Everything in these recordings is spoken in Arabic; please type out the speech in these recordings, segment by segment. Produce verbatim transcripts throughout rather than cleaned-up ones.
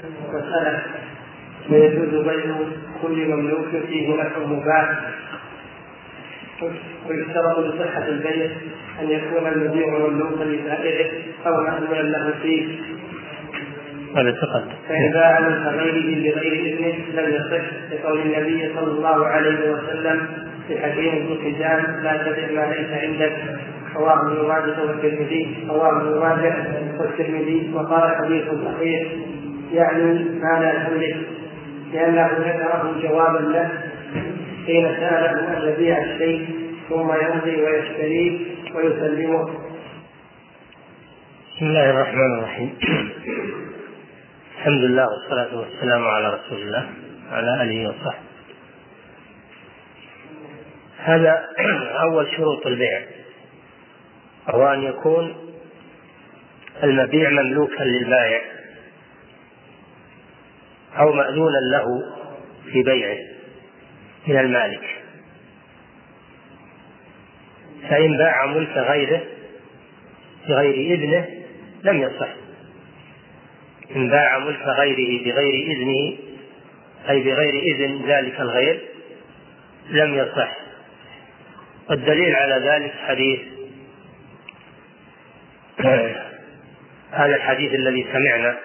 مسألة ويجوز بيع كل مملوك فيه نفع مباح، ويشترط لصحة البيع أن يكون المبيع مملوكا لسائره أو مأمونا له فيه، فإن باع من غيره بغير إذنه لم يصح، لقول النبي صلى الله عليه وسلم في حكيم بن حزام: لا تبع ما ليس عندك. رواه ابن ماجه والترمذي رواه ابن ماجه والترمذي وقال حديث صحيح، يعني ما لا تملك، لأنه ذكره جوابا له حين سأله أن يبيع الشيء ثم يمضي ويشتريه ويسلمه. بسم الله الرحمن الرحيم. الحمد لله والصلاة والسلام على رسول الله وعلى آله وصحبه. هذا أول شروط البيع، هو أن يكون المبيع مملوكا للبائع أو مأذونا له في بيعه من المالك. فإن باع ملك غيره بغير إذنه لم يصح. إن باع ملك غيره بغير إذنه أي بغير إذن ذلك الغير لم يصح. والدليل على ذلك حديث هذا الحديث الذي سمعنا،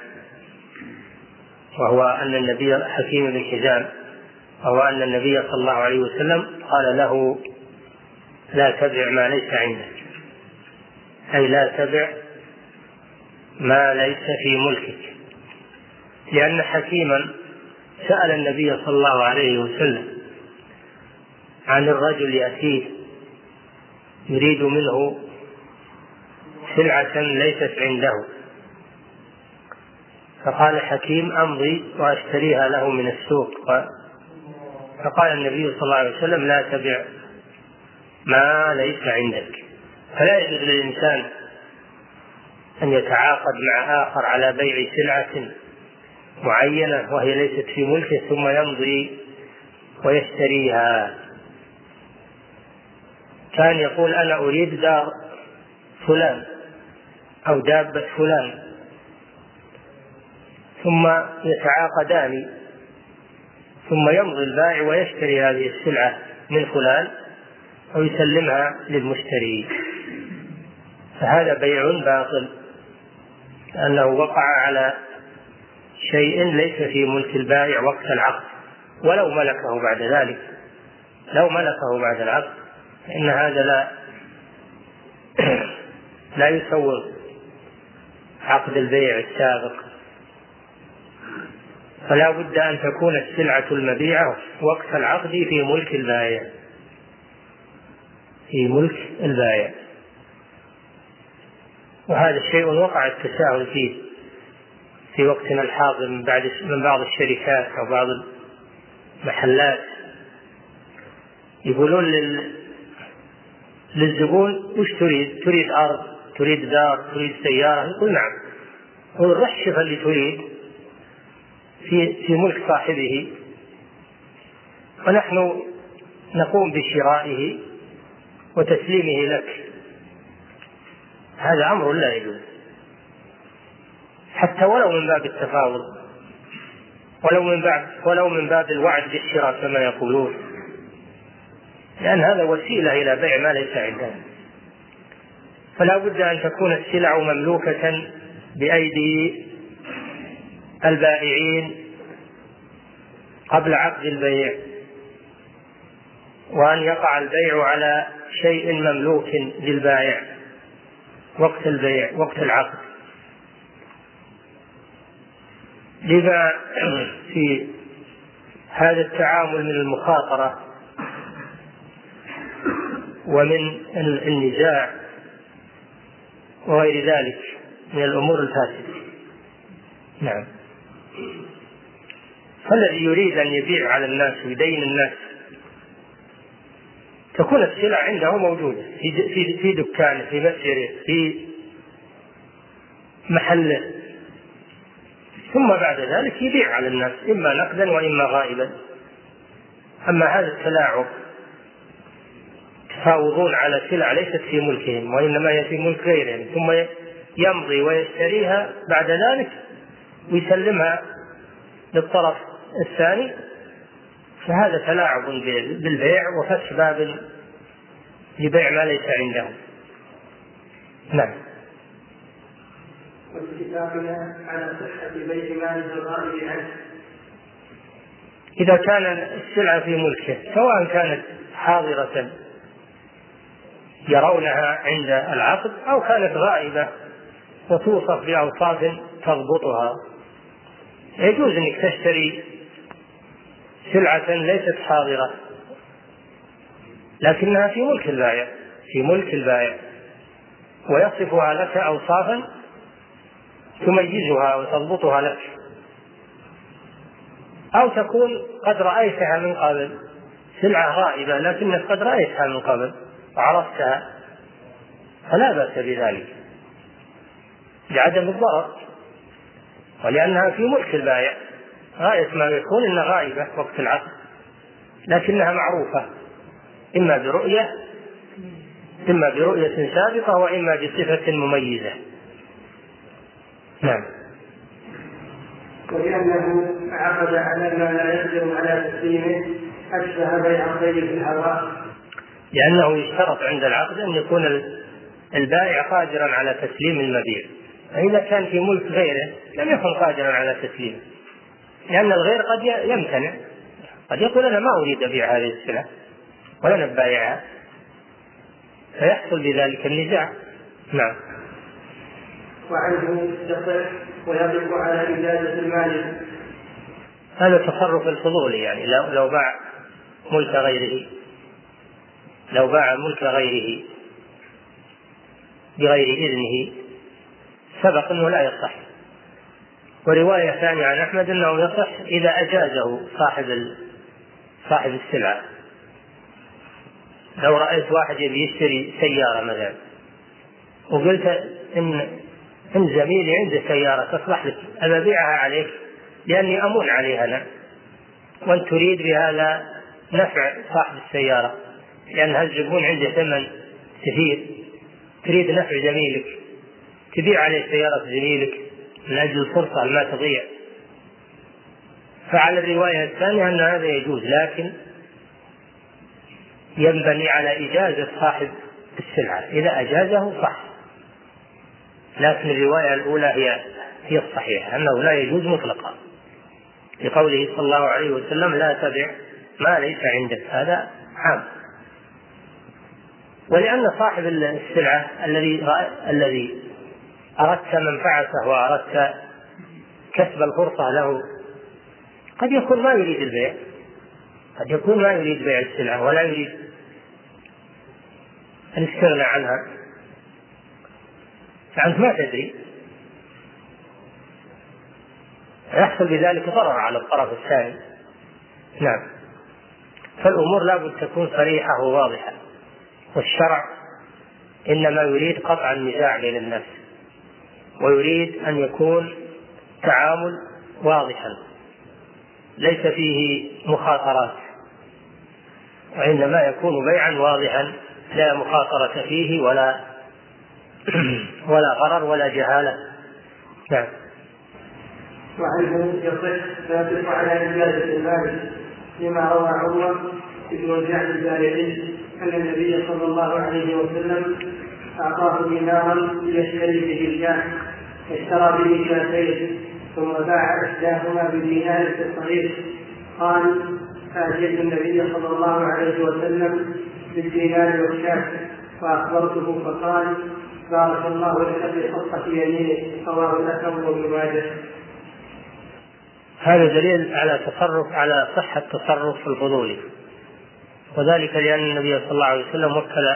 وهو أن النبي حكيم بن حزام وهو أن النبي صلى الله عليه وسلم قال له: لا تبع ما ليس عندك، أي لا تبع ما ليس في ملكك. لأن حكيما سأل النبي صلى الله عليه وسلم عن الرجل يأتيه يريد منه سلعة ليست عنده، فقال حكيم: أمضي وأشتريها له من السوق. فقال النبي صلى الله عليه وسلم: لا تبع ما ليس عندك. فلا يجوز للإنسان أن يتعاقد مع آخر على بيع سلعة معينة وهي ليست في ملكه ثم يمضي ويشتريها. كان يقول: أنا أريد دار فلان أو دابة فلان، ثم يتعاقدان، ثم يمضي البائع ويشتري هذه السلعة من فلان ويسلمها للمشتري. فهذا بيع باطل، لأنه وقع على شيء ليس في ملك البائع وقت العقد، ولو ملكه بعد ذلك لو ملكه بعد العقد فإن هذا لا لا يسوغ عقد البيع السابق. فلا بد أن تكون السلعة المبيعة وقت العقد في ملك البائع في ملك البائع وهذا الشيء وقع التساهل فيه في وقتنا الحاضر من بعد من بعض الشركات أو بعض المحلات. يقولون لل... للزبون: وش تريد؟ تريد أرض، تريد دار، تريد سيارة؟ يقول: نعم. يقول: رح شوف اللي تريد في في ملك صاحبه، ونحن نقوم بشرائه وتسليمه لك. هذا أمر لا يجوز، حتى ولو من باب التفاوض، ولو من باب ولو من باب الوعد بالشراء كما يقولون، لأن هذا وسيلة إلى بيع ما ليس عندنا. فلا بد أن تكون السلع مملوكة بأيدي البائعين قبل عقد البيع، وأن يقع البيع على شيء مملوك للبائع وقت البيع وقت العقد. لذا في هذا التعامل من المخاطرة ومن النزاع وغير ذلك من الأمور الفاسدة. نعم. فالذي يريد أن يبيع على الناس ويدين الناس تكون السلع عنده موجودة في في في دكانه، في مسجده، في محله، ثم بعد ذلك يبيع على الناس إما نقدا وإما غائبا. أما هذا التلاعب تفاوضون على سلع ليست في ملكهم وإنما هي في ملك غيرهم، ثم يمضي ويشتريها بعد ذلك ويسلمها للطرف الثاني، فهذا تلاعب بالبيع وفتح باب لبيع ما ليس عنده. نعم. واتفاقنا على صحة بيع مال الغائب عنه إذا كان السلعة في ملكه، سواء كانت حاضرة يرونها عند العقد أو كانت غائبة وتوصف بأوصاف تضبطها، يجوز أنك تشتري سلعة ليست حاضرة لكنها في ملك البائع في ملك البائع ويصفها لك أوصافا تميزها وتضبطها لك، أو تكون قد رأيتها من قبل، سلعة غائبة لكنك قد رأيتها من قبل وعرفتها، فلا بأس بذلك لعدم الضرر ولأنها في ملك البائع. غاية ما يكون إنها غائبة وقت العقد لكنها معروفة إما برؤية إما برؤية سابقة وإما بصفة مميزة. نعم. ولأنه عقد على ما لا يقدر على تسليمه أشبه بيع الخير في الهواء، لأنه يشترط عند العقد أن يكون البائع قادرا على تسليم المبيع، فإذا كان في ملك غيره لم يكن قادرا على تسليمه، لأن الغير قد يمتنع، قد يقول أنا ما أريد أبيع هذه السلعة ولا نبايعها، فيحصل بذلك النزاع. نعم. وعنه يصح ويضيق على إجازة المالك. هذا تصرف الفضولي، يعني لو لو باع ملك غيره لو باع ملك غيره بغير إذنه سبق أنه لا يصح. ورواية ثانية عن أحمد أنه يصح إذا أجازه صاحب صاحب السلعة. لو رأيت واحد يبي يشتري سيارة مثلا وقلت إن إن زميلي عنده سيارة تصلح لك أنا أبيعها عليك لأني أمون عليها أنا، وأنت تريد بهذا نفع صاحب السيارة لأن هالزبون عنده ثمن كثير، تريد نفع زميلك تبيع عليه سيارة زميلك من أجل الفرصة ما تضيع، فعلى الرواية الثانية أن هذا يجوز، لكن ينبني على إجازة صاحب السلعة. إذا أجازه صح، لكن الرواية الأولى هي هي الصحيحة أنه لا يجوز مطلقا، لقوله صلى الله عليه وسلم لا تبع ما ليس عندك، هذا عام. ولأن صاحب السلعة الذي الذي أردت منفعته وأردت كسب الفرصة له قد يكون ما يريد البيع، قد يكون ما يريد بيع السلعة ولا يريد الاستغناء عنها، فأنت ما تدري، يحصل بذلك ضرر على الطرف الثاني. نعم. فالأمور لابد تكون صريحة وواضحة، والشرع إنما يريد قطع النزاع بين الناس، ويريد أن يكون تعامل واضحا ليس فيه مخاطرات، وإنما يكون بيعا واضحا لا مخاطرة فيه ولا ولا غرر ولا جهالة. نعم. وعنه يصح ثابت على إجازة المالك لما روى عمر بن الجعد البارقي أن النبي صلى الله عليه وسلم أعطاه دينارا ليشتري به الجاه، اشترى به شاتين ثم باع إحداهما بدينار في الطريق. قال فأتيت النبي صلى الله عليه وسلم بالدينار والشاة فأخبرته فقال بارك الله لك في خطة يمينك، رواه الأثر وابن ماجه. هذا دليل على تصرف على صحة تصرف الفضولي، وذلك لأن النبي صلى الله عليه وسلم وكل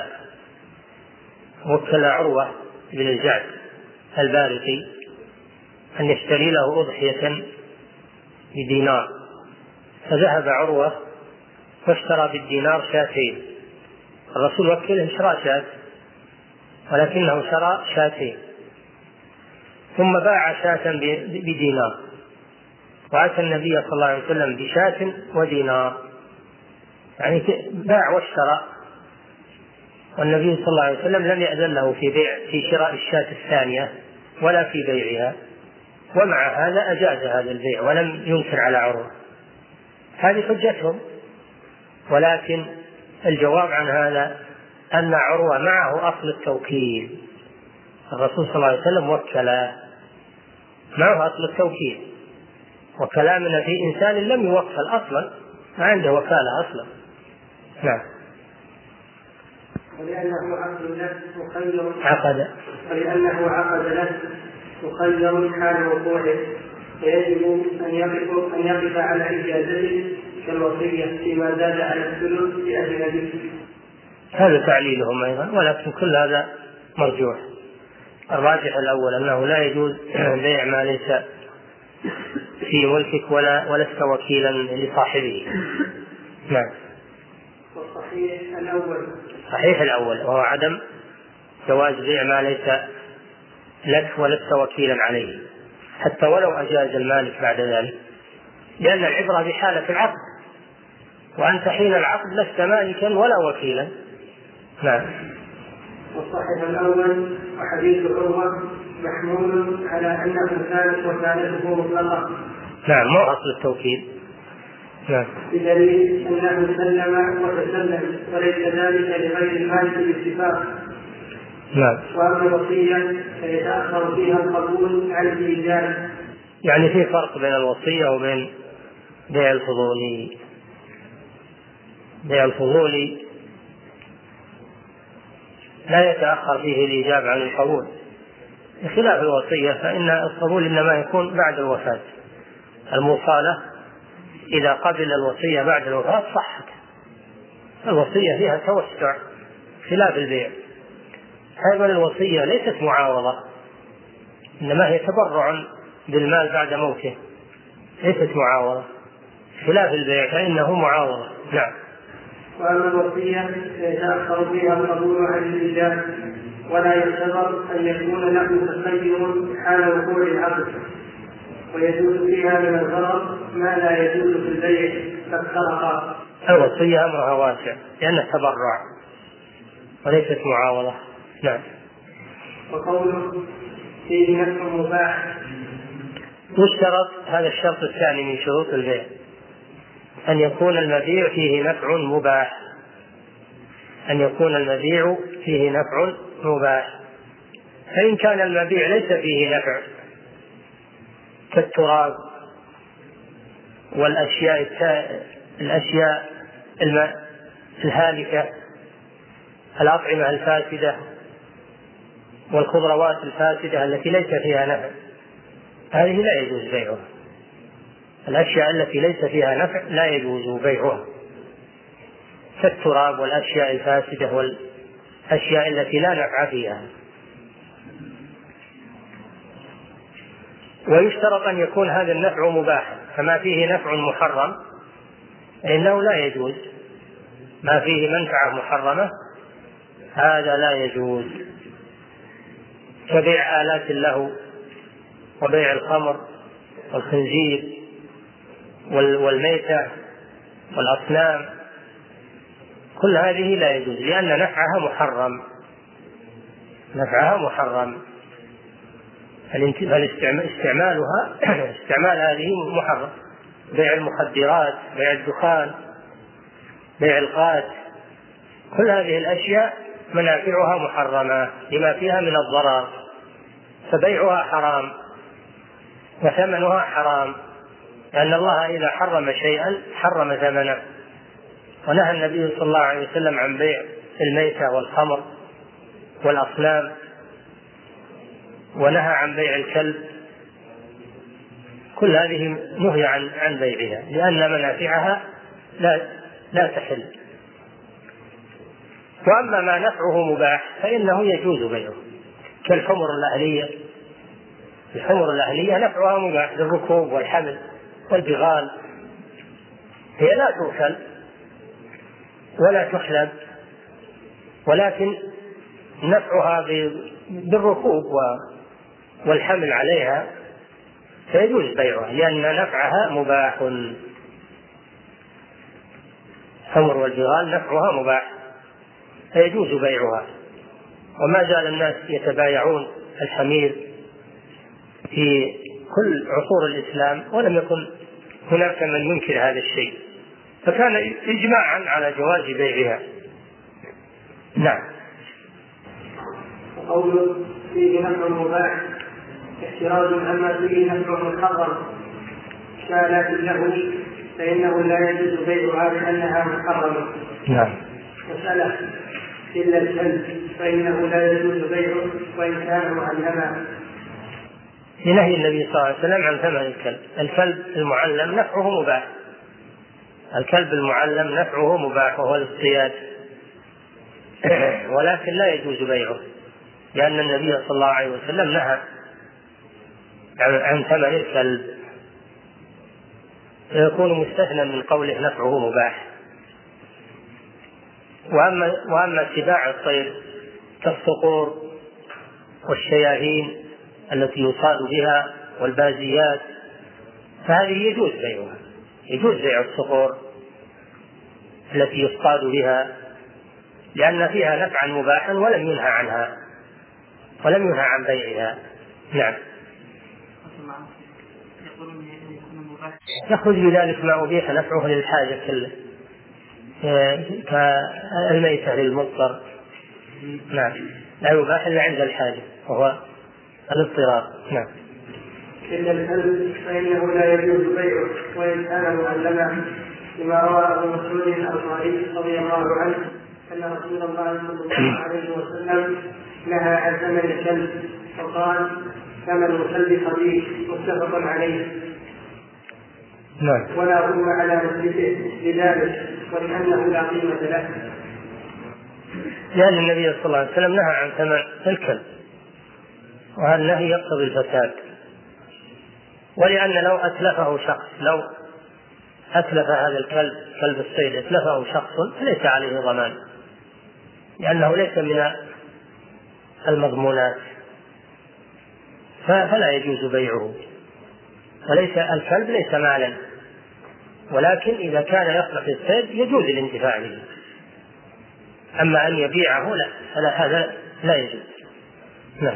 وكل عروة بن الجعد البارقي أن يشتري له أضحية بدينار، فذهب عروة واشترى بالدينار شاتين. الرسول وكله شراء شات ولكنه شرى شاتين، ثم باع شاة بدينار، وأتى النبي صلى الله عليه وسلم بشاة ودينار، يعني باع واشترى، والنبي صلى الله عليه وسلم لم يأذن له في بيع في شراء الشاة الثانية ولا في بيعها، ومع هذا أجاز هذا البيع ولم ينكر على عروة. هذه حجتهم. ولكن الجواب عن هذا أن عروة معه أصل التوكيل، الرسول صلى الله عليه وسلم وكله، معه أصل التوكيل، وكلامنا في إنسان لم يوكل أصلا، ما عنده وكالة أصلا. نعم. ولأنه عقد له مخير عقد ولأنه عقد له مخير حال وقوعه، فيجب أن يقف أن يقف على إجازته كالوصية فيما زاد على الثلث لأجل به. هذا تعليلهم أيضا، ولكن كل هذا مرجوح. الراجح الأول أنه لا يجوز بيع ما ليس في ملكك ولا ولست وكيلا لصاحبه. نعم. والصحيح الأول صحيح الأول وهو عدم جواز بيع ما ليس لك ولست وكيلا عليه، حتى ولو أجاز المالك بعد ذلك، لأن العبرة بحالة العقد، وأنت حين العقد لست مالكا ولا وكيلا. نعم. والصحيح الأول وحديث عروة محمول على أنه كانت وكالته مطلقة. نعم، مو أصل التوكيل. نعم. بدليل أنه سلم وتسلم وليس ذلك لغير المالك باتفاق. نعم. وأما الوصية فيتأخر فيها القبول عن الإيجاب. يعني في فرق بين الوصية وبين بيع الفضولي. بيع الفضولي لا يتأخر فيه الإيجاب عن القبول، بخلاف الوصية فإن القبول إنما يكون بعد الوفاة. الموصالة إذا قبل الوصية بعد الوفاة صحت، الوصية فيها توسع خلاف البيع. أيضا الوصية ليست معاوضة، إنما هي تبرع بالمال بعد موته، ليست معاوضة، خلاف البيع فإنه معاوضة. نعم. وأما الوصية فيتأخر فيها القبول عن الإيجاب، ولا يعتبر أن يكون له تخير حال وقوع العقد، ويجوز فيها من الغرض ما لا يجوز في البيع كالسرقة. الوصية أمرها واسع لأنها تبرع وليست معاوضة. نعم. وقوله فيه نفع مباح، يشترط هذا الشرط الثاني من شروط البيع أن يكون المبيع فيه نفع مباح، أن يكون المبيع فيه نفع مباح. فإن كان المبيع ليس فيه نفع كالتراب والأشياء الأشياء الهالكة، الأطعمة الفاسدة والخضروات الفاسدة التي ليس فيها نفع، هذه لا يجوز بيعها. الأشياء التي ليس فيها نفع لا يجوز بيعها، كالتراب والأشياء الفاسدة والأشياء التي لا نفع فيها. ويشترط أن يكون هذا النفع مباحا، فما فيه نفع محرم إنه لا يجوز، ما فيه منفعة محرمة هذا لا يجوز، كبيع آلات اللهو وبيع الخمر والخنزير والميتة والأصنام، كل هذه لا يجوز لأن نفعها محرم، نفعها محرم، فاستعمالها استعمال هذه محرم. بيع المخدرات، بيع الدخان، بيع القات، كل هذه الأشياء منافعها محرمة لما فيها من الضرر، فبيعها حرام وثمنها حرام، لأن الله إذا حرم شيئا حرم ثمنه. ونهى النبي صلى الله عليه وسلم عن بيع الميتة والخمر والأصنام، ونهى عن بيع الكلب، كل هذه نهي عن عن بيعها لأن منافعها لا لا تحل. وأما ما نفعه مباح فإنه يجوز بيعه، كالحمر الأهلية. الحمر الأهلية نفعها مباح للركوب والحمل والبغال، هي لا تؤكل ولا تحلب، ولكن نفعها بالركوب والحمل عليها فيجوز بيعها لأن نفعها مباح. الحمر والبغال نفعها مباح فيجوز بيعها. وما زال الناس يتبايعون الحمير في كل عصور الإسلام ولم يكن هناك من ينكر هذا الشيء، فكان إجماعا على جواز بيعها. نعم. قوله فيه نفع مباح احتراز أما فيه نفع محرم شالات له فإنه لا يجوز بيعها لأنها محرمة. نعم. مسألة إلا الكلب فإنه لا يجوز بيعه وإن كان معلما. لنهي النبي صلى الله عليه وسلم عن ثمن الكلب. الكلب المعلم نفعه مباح، الكلب المعلم نفعه مباح وهو الاصطياد، ولكن لا يجوز بيعه لأن النبي صلى الله عليه وسلم نهى عن ثمن الكلب، يكون مستثنى من قوله نفعه مباح. وأما, وأما سباع الطير كالصقور والشياهين التي يصاد بها والبازيات فهذه يجوز بيعها، يجوز بيع الصقور التي يصطاد بها لأن فيها نفعا مباحا ولم ينهى عنها ولم ينهى عن بيعها. نعم. يخرج بذلك ما أبيح نفعه للحاجة كالميتة للمضطر. نعم. لا يباح إلا عند الحاجة وهو الاضطرار. نعم. إلا الكلب فإنه لا يجوز بيعه وإن كان معلما لما روى أبو مسعود الأنصاري رضي الله عنه أن رسول الله صلى الله عليه وسلم نهى عن ثمن الكلب فقال ثمن الكلب خبيث متفق عليه. نعم. ولا هم على مثله لذلك ولأنه لا قيمة له. لأن النبي صلى الله عليه وسلم نهى عن ثمن الكلب وهذا النهي يقتضي الفساد، ولأن لو أتلفه شخص لو أتلف هذا الكلب كلب الصيد أتلفه شخص فليس عليه ضمان لأنه ليس من المضمونات فلا يجوز بيعه. وليس الكلب ليس مالا، ولكن إذا كان يصلح الصيد يجوز الانتفاع به، أما أن يبيعه لا فلا هذا لا يجوز. نعم.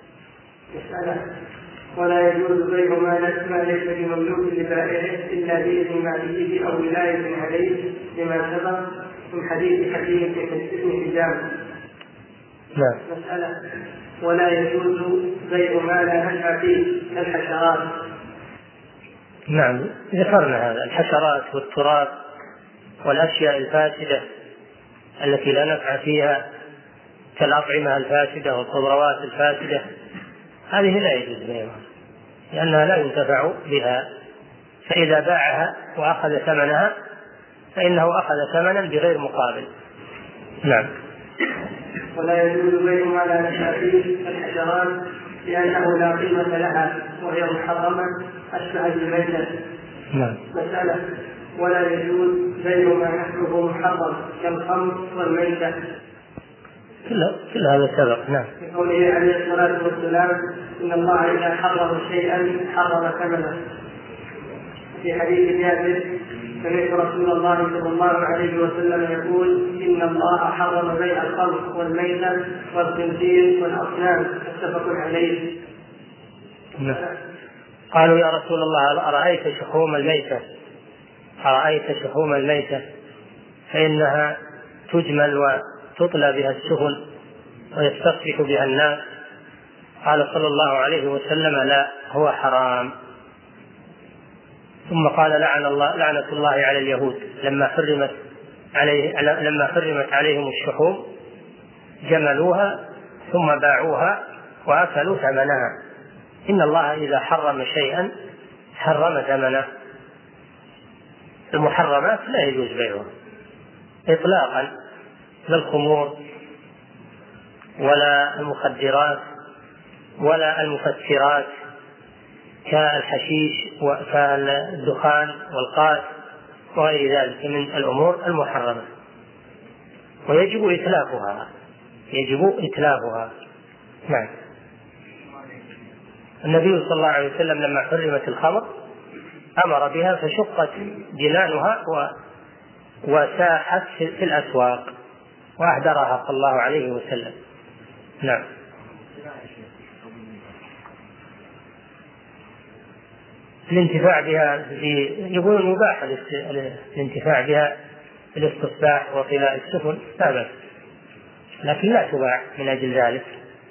ولا يجوز بيع ما ليس بمملوك لبائعه إلا بإذن مالكه أو ولاية عليه لما سبق من حديث حكيم بن حزام. نعم. مسألة ولا يجوز بيع ما لا نفع فيه كالحشرات. نعم ذكرنا هذا، الحشرات والتراب والأشياء الفاسدة التي لا نفع فيها كالأطعمة الفاسدة والخضروات الفاسدة هذه لا يجوز بيعها لأنها لا ينتفع بها، فإذا باعها وأخذ ثمنها فإنه أخذ ثمنا بغير مقابل. نعم. ولا يجوز بيع ما لا نفع فيه الحشرات لأنه لا قيمة لها وهي محرمة أشبه بالميتة. نعم. مسألة ولا يجوز بيع ما نفعه محرم كالخمر والميتة. كل هذا سبق. نعم. في قوله عليه الصلاة والسلام إن الله إذا حرم شيئا حرم ثمنه. في حديث جابر سمعت رسول الله صلى الله عليه وسلم يقول إن الله حرم بيع الخمر والميتة والخنزير والأصنام متفق عليه. نعم. قالوا يا رسول الله أرأيت شحوم الميتة أرأيت شحوم الميتة فإنها تجمل وتطلى بها السفن ويستصبح بها الناس. قال صلى الله عليه وسلم لا هو حرام. ثم قال لعن الله لعنة الله على اليهود لما حرمت عليه لما حرمت عليهم الشحوم جملوها ثم باعوها وأكلوا ثمنها. إن الله إذا حرم شيئا حرم ثمنه. المحرمات لا يجوز بيعها إطلاقا، لا الخمور ولا المخدرات ولا المفسرات كالحشيش وكالدخان والقاس وغير ذلك من الأمور المحرمة، ويجب إتلافها يجب إتلافها. نعم. النبي صلى الله عليه وسلم لما حرمت الخمر أمر بها فشقت جنانها وساحت في الأسواق وأهدرها صلى الله عليه وسلم. نعم. الانتفاع بها في يقولون مباح الانتفاع بها في الاستصباح وطلاء السفن لا بأس، لكن لا تباع من أجل ذلك.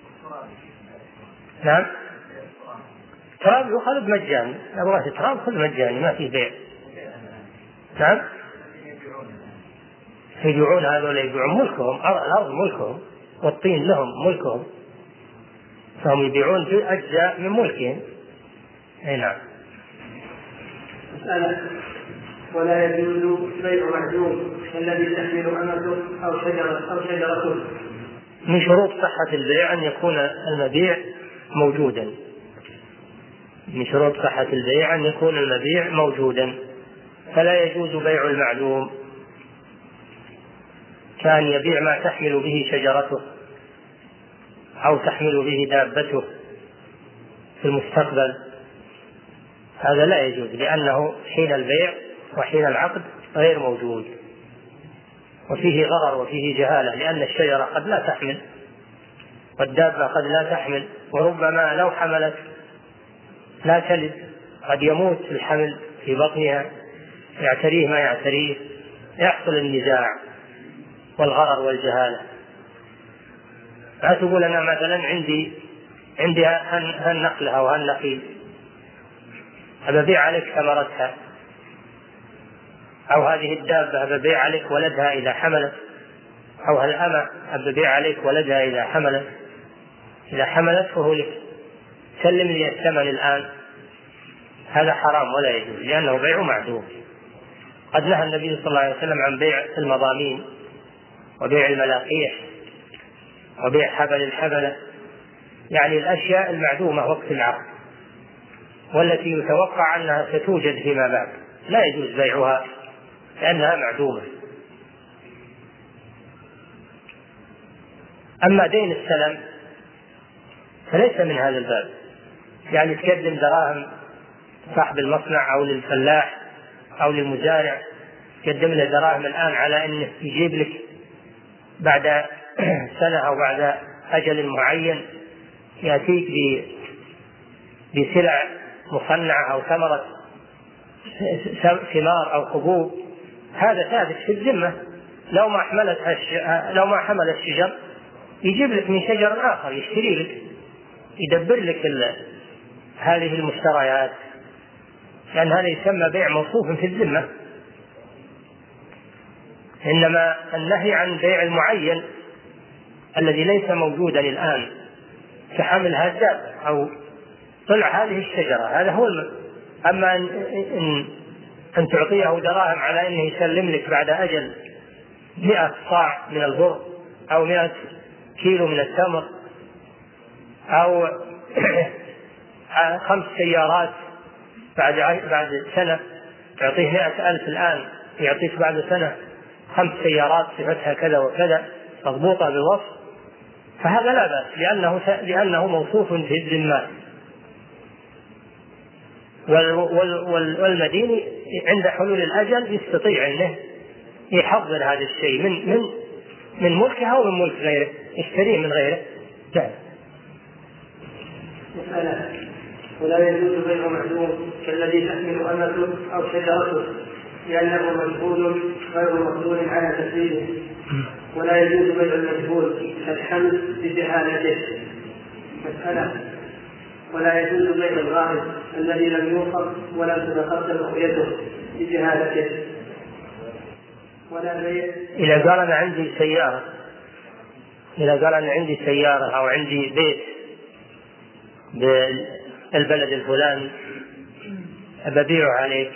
نعم، تراب يخلط مجاني، أبغى تراب خذ مجاني ما في بيع. نعم، يبيعون هذول يبيعون ملكهم، الأرض ملكهم والطين لهم ملكهم، فهم يبيعون في أجزاء من ملكهم. أي نعم. مسألة: ولا يجوز بيع معدوم الذي تحمل أمته أو شجرة أو شجرة. من شروط صحة البيع أن يكون المبيع موجودا. من شروط صحة البيع أن يكون المبيع موجودا، فلا يجوز بيع المعدوم، كان يبيع ما تحمل به شجرته أو تحمل به دابته في المستقبل، هذا لا يجوز، لأنه حين البيع وحين العقد غير موجود، وفيه غرر وفيه جهالة، لأن الشجرة قد لا تحمل والدابة قد لا تحمل، وربما لو حملت لا تلد، قد يموت الحمل في بطنها، يعتريه ما يعتريه، يحصل النزاع والغرر والجهالة. لا تقول أنا مثلا عندي عندي هالنخلة أو هالنخيل أبيع عليك ثمرتها، أو هذه الدابة أبيع عليك ولدها إذا حملت، أو هالأمة أبيع عليك ولدها إذا حملت، إذا حملت فهو لك، سلم لي الثمن الآن، هذا حرام ولا يجوز، لأنه بيع معدوم. قد نهى النبي صلى الله عليه وسلم عن بيع المضامين وبيع الملاقيح وبيع حبل الحبلة، يعني الأشياء المعدومة وقت العقد والتي يتوقع أنها ستوجد فيما بعد، لا يجوز بيعها لأنها معدومة. أما دين السلم فليس من هذا الباب، يعني تقدم دراهم صاحب المصنع أو للفلاح أو للمزارع، تقدم له دراهم الآن على أنه يجيب لك بعد سنة أو بعد أجل معين يأتيك بسلع مصنعة أو ثمرة ثمار أو حبوب، هذا ثابت في الذمة. لو ما حملت لو ما حمل الشجر يجيب لك من شجر آخر يشتري لك، يدبر لك هذه المشتريات، لأن هذا يسمى بيع موصوف في الذمة. إنما النهي عن بيع المعين الذي ليس موجودا الآن كحمل هالدابة أو طلع هذه الشجرة، هذا هو الم... أما أن... إن... أن تعطيه دراهم على أنه يسلم لك بعد أجل مئة صاع من البر أو مئة كيلو من التمر أو خمس سيارات بعد بعد سنة، تعطيه مئة ألف الآن يعطيك بعد سنة خمس سيارات صفتها كذا وكذا مضبوطة بالوصف، فهذا لا بأس، لأنه لأنه موصوف في الذمة. والمدين عند حلول الأجل يستطيع أنه يحضر هذا الشيء من من من ملكه أو من ملك غيره، يشتريه من غيره. جاء. مسألة: ولا يجوز بيع معدوم كالذي تحمل أمته أو شجرته، لأنه مجهول غير مقدور على تسليمه. ولا يجوز بيع المجهول كالحمل بجهالته. مسألة: ولا يجوز بيع الغائب الذي لم يوصف ولم تتقدم رؤيته بجهالته. ولا بيع إذا قال أنا عندي سيارة إذا قال أنا عندي سيارة أو عندي بيت بالبلد الفلاني أبيعه عليك،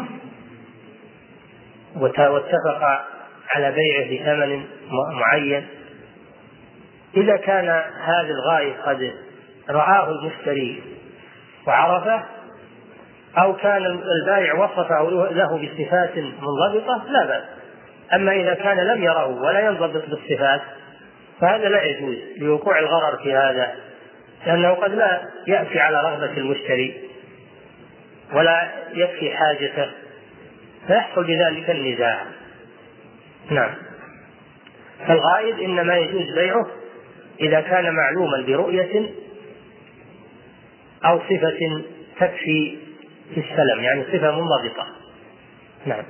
واتفق على بيعه بثمن معين، إذا كان هذا الغائب قد رآه المشتري وعرفه، أو كان البائع وصفه له بصفات منضبطة لا بأس. أما إذا كان لم يره ولا ينضبط بالصفات فهذا لا يجوز لوقوع الغرر في هذا، لأنه قد لا يأتي على رغبة المشتري ولا يكفي حاجته، فيحصل بذلك النزاع. نعم. فالغائب إنما يجوز بيعه إذا كان معلوما برؤية أو صفة تكفي في السلم، يعني صفة منضبطة. نعم.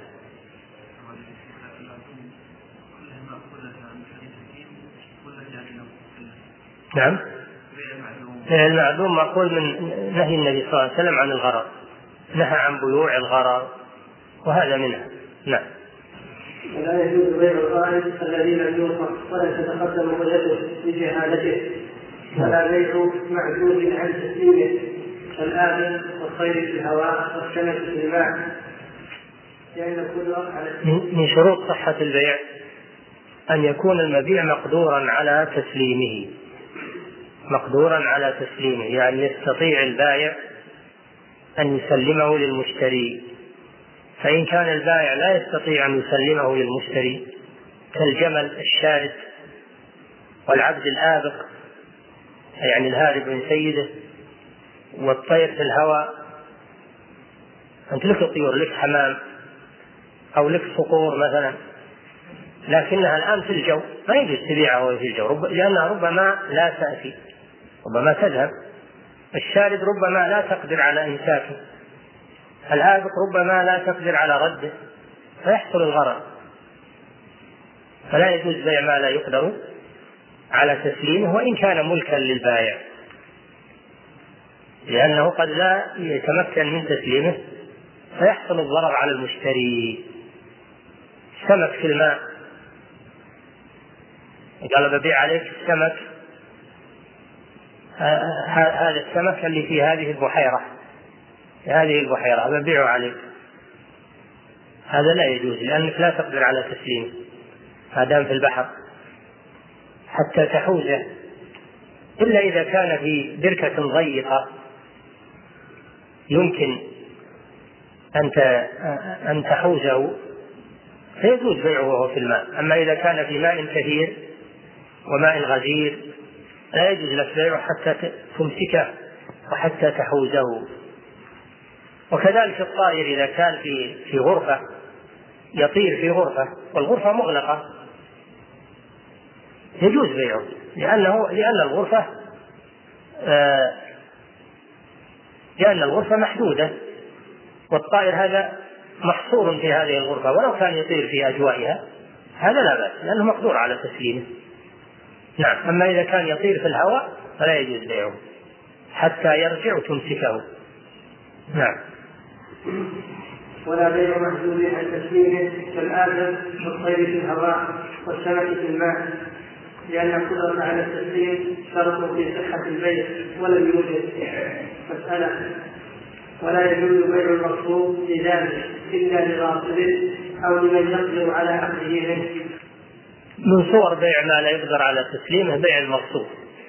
نعم. المعدوم مقول من نهي النبي صلى الله عليه وسلم عن الغرر، نهى عن بيوع الغرر وهذا منها. نعم. ولا يجوز بيع الغائب الذي لم يوصف ولا تتقدم غلته لجهالته، ولا بيع معدود عن تسليمه كالآدم والطير في الهواء والسمك في الماء، لأن القدرة على من شروط صحة البيع أن يكون المبيع مقدورا على تسليمه، مقدورا على تسليمه، يعني يستطيع البائع أن يسلمه للمشتري. فإن كان البائع لا يستطيع أن يسلمه للمشتري كالجمل الشارد والعبد الآبق يعني الهارب من سيده والطير في الهواء، أنت لك طيور، لك حمام أو لك صقور مثلا، لكنها الآن في الجو ما يجوز تبيعها وهي في الجو، لأنها ربما لا تأتي، ربما تذهب. الشارد ربما لا تقدر على إمساكه، الآبق ربما لا تقدر على رده، فيحصل الغرر. فلا يجوز بيع ما لا يقدر على تسليمه وإن كان ملكا للبائع، لأنه قد لا يتمكن من تسليمه فيحصل الضرر على المشتري. السمك في الماء، قال ببيع عليك السمك، هذا السمك اللي في هذه البحيرة، هذه البحيرة ببيعه عليك، هذا لا يجوز لأنك لا تقدر على تسليمه ما دام في البحر حتى تحوزه، إلا إذا كان في بركة ضيقة يمكن أن تحوزه فيجوز بيعه وهو في الماء. أما إذا كان في ماء كثير وماء غزير لا يجوز لك بيعه حتى تمسكه وحتى تحوزه. وكذلك الطائر إذا كان في في غرفة يطير في غرفة والغرفة مغلقة يجوز بيعه، لأنه لأن الغرفة آه لأن الغرفة محدودة والطائر هذا محصور في هذه الغرفة، ولو كان يطير في أجوائها هذا لا بأس لأنه مقدور على تسليمه. نعم. أما إذا كان يطير في الهواء فلا يجوز بيعه حتى يرجع تمسكه. نعم. ولا بيع محدود عن تسليمه كالآدم والطير في الهواء والسمك في الماء، لأن القدرة على التسليم شرط في صحة البيع ولم يوجد. مسألة: ولا يجوز بيع المطلوب لذلك إلا لغاصب أو لمن يقدر على أخذه منه. من صور بيع ما لا يقدر على تسليمه بيع المغصوب،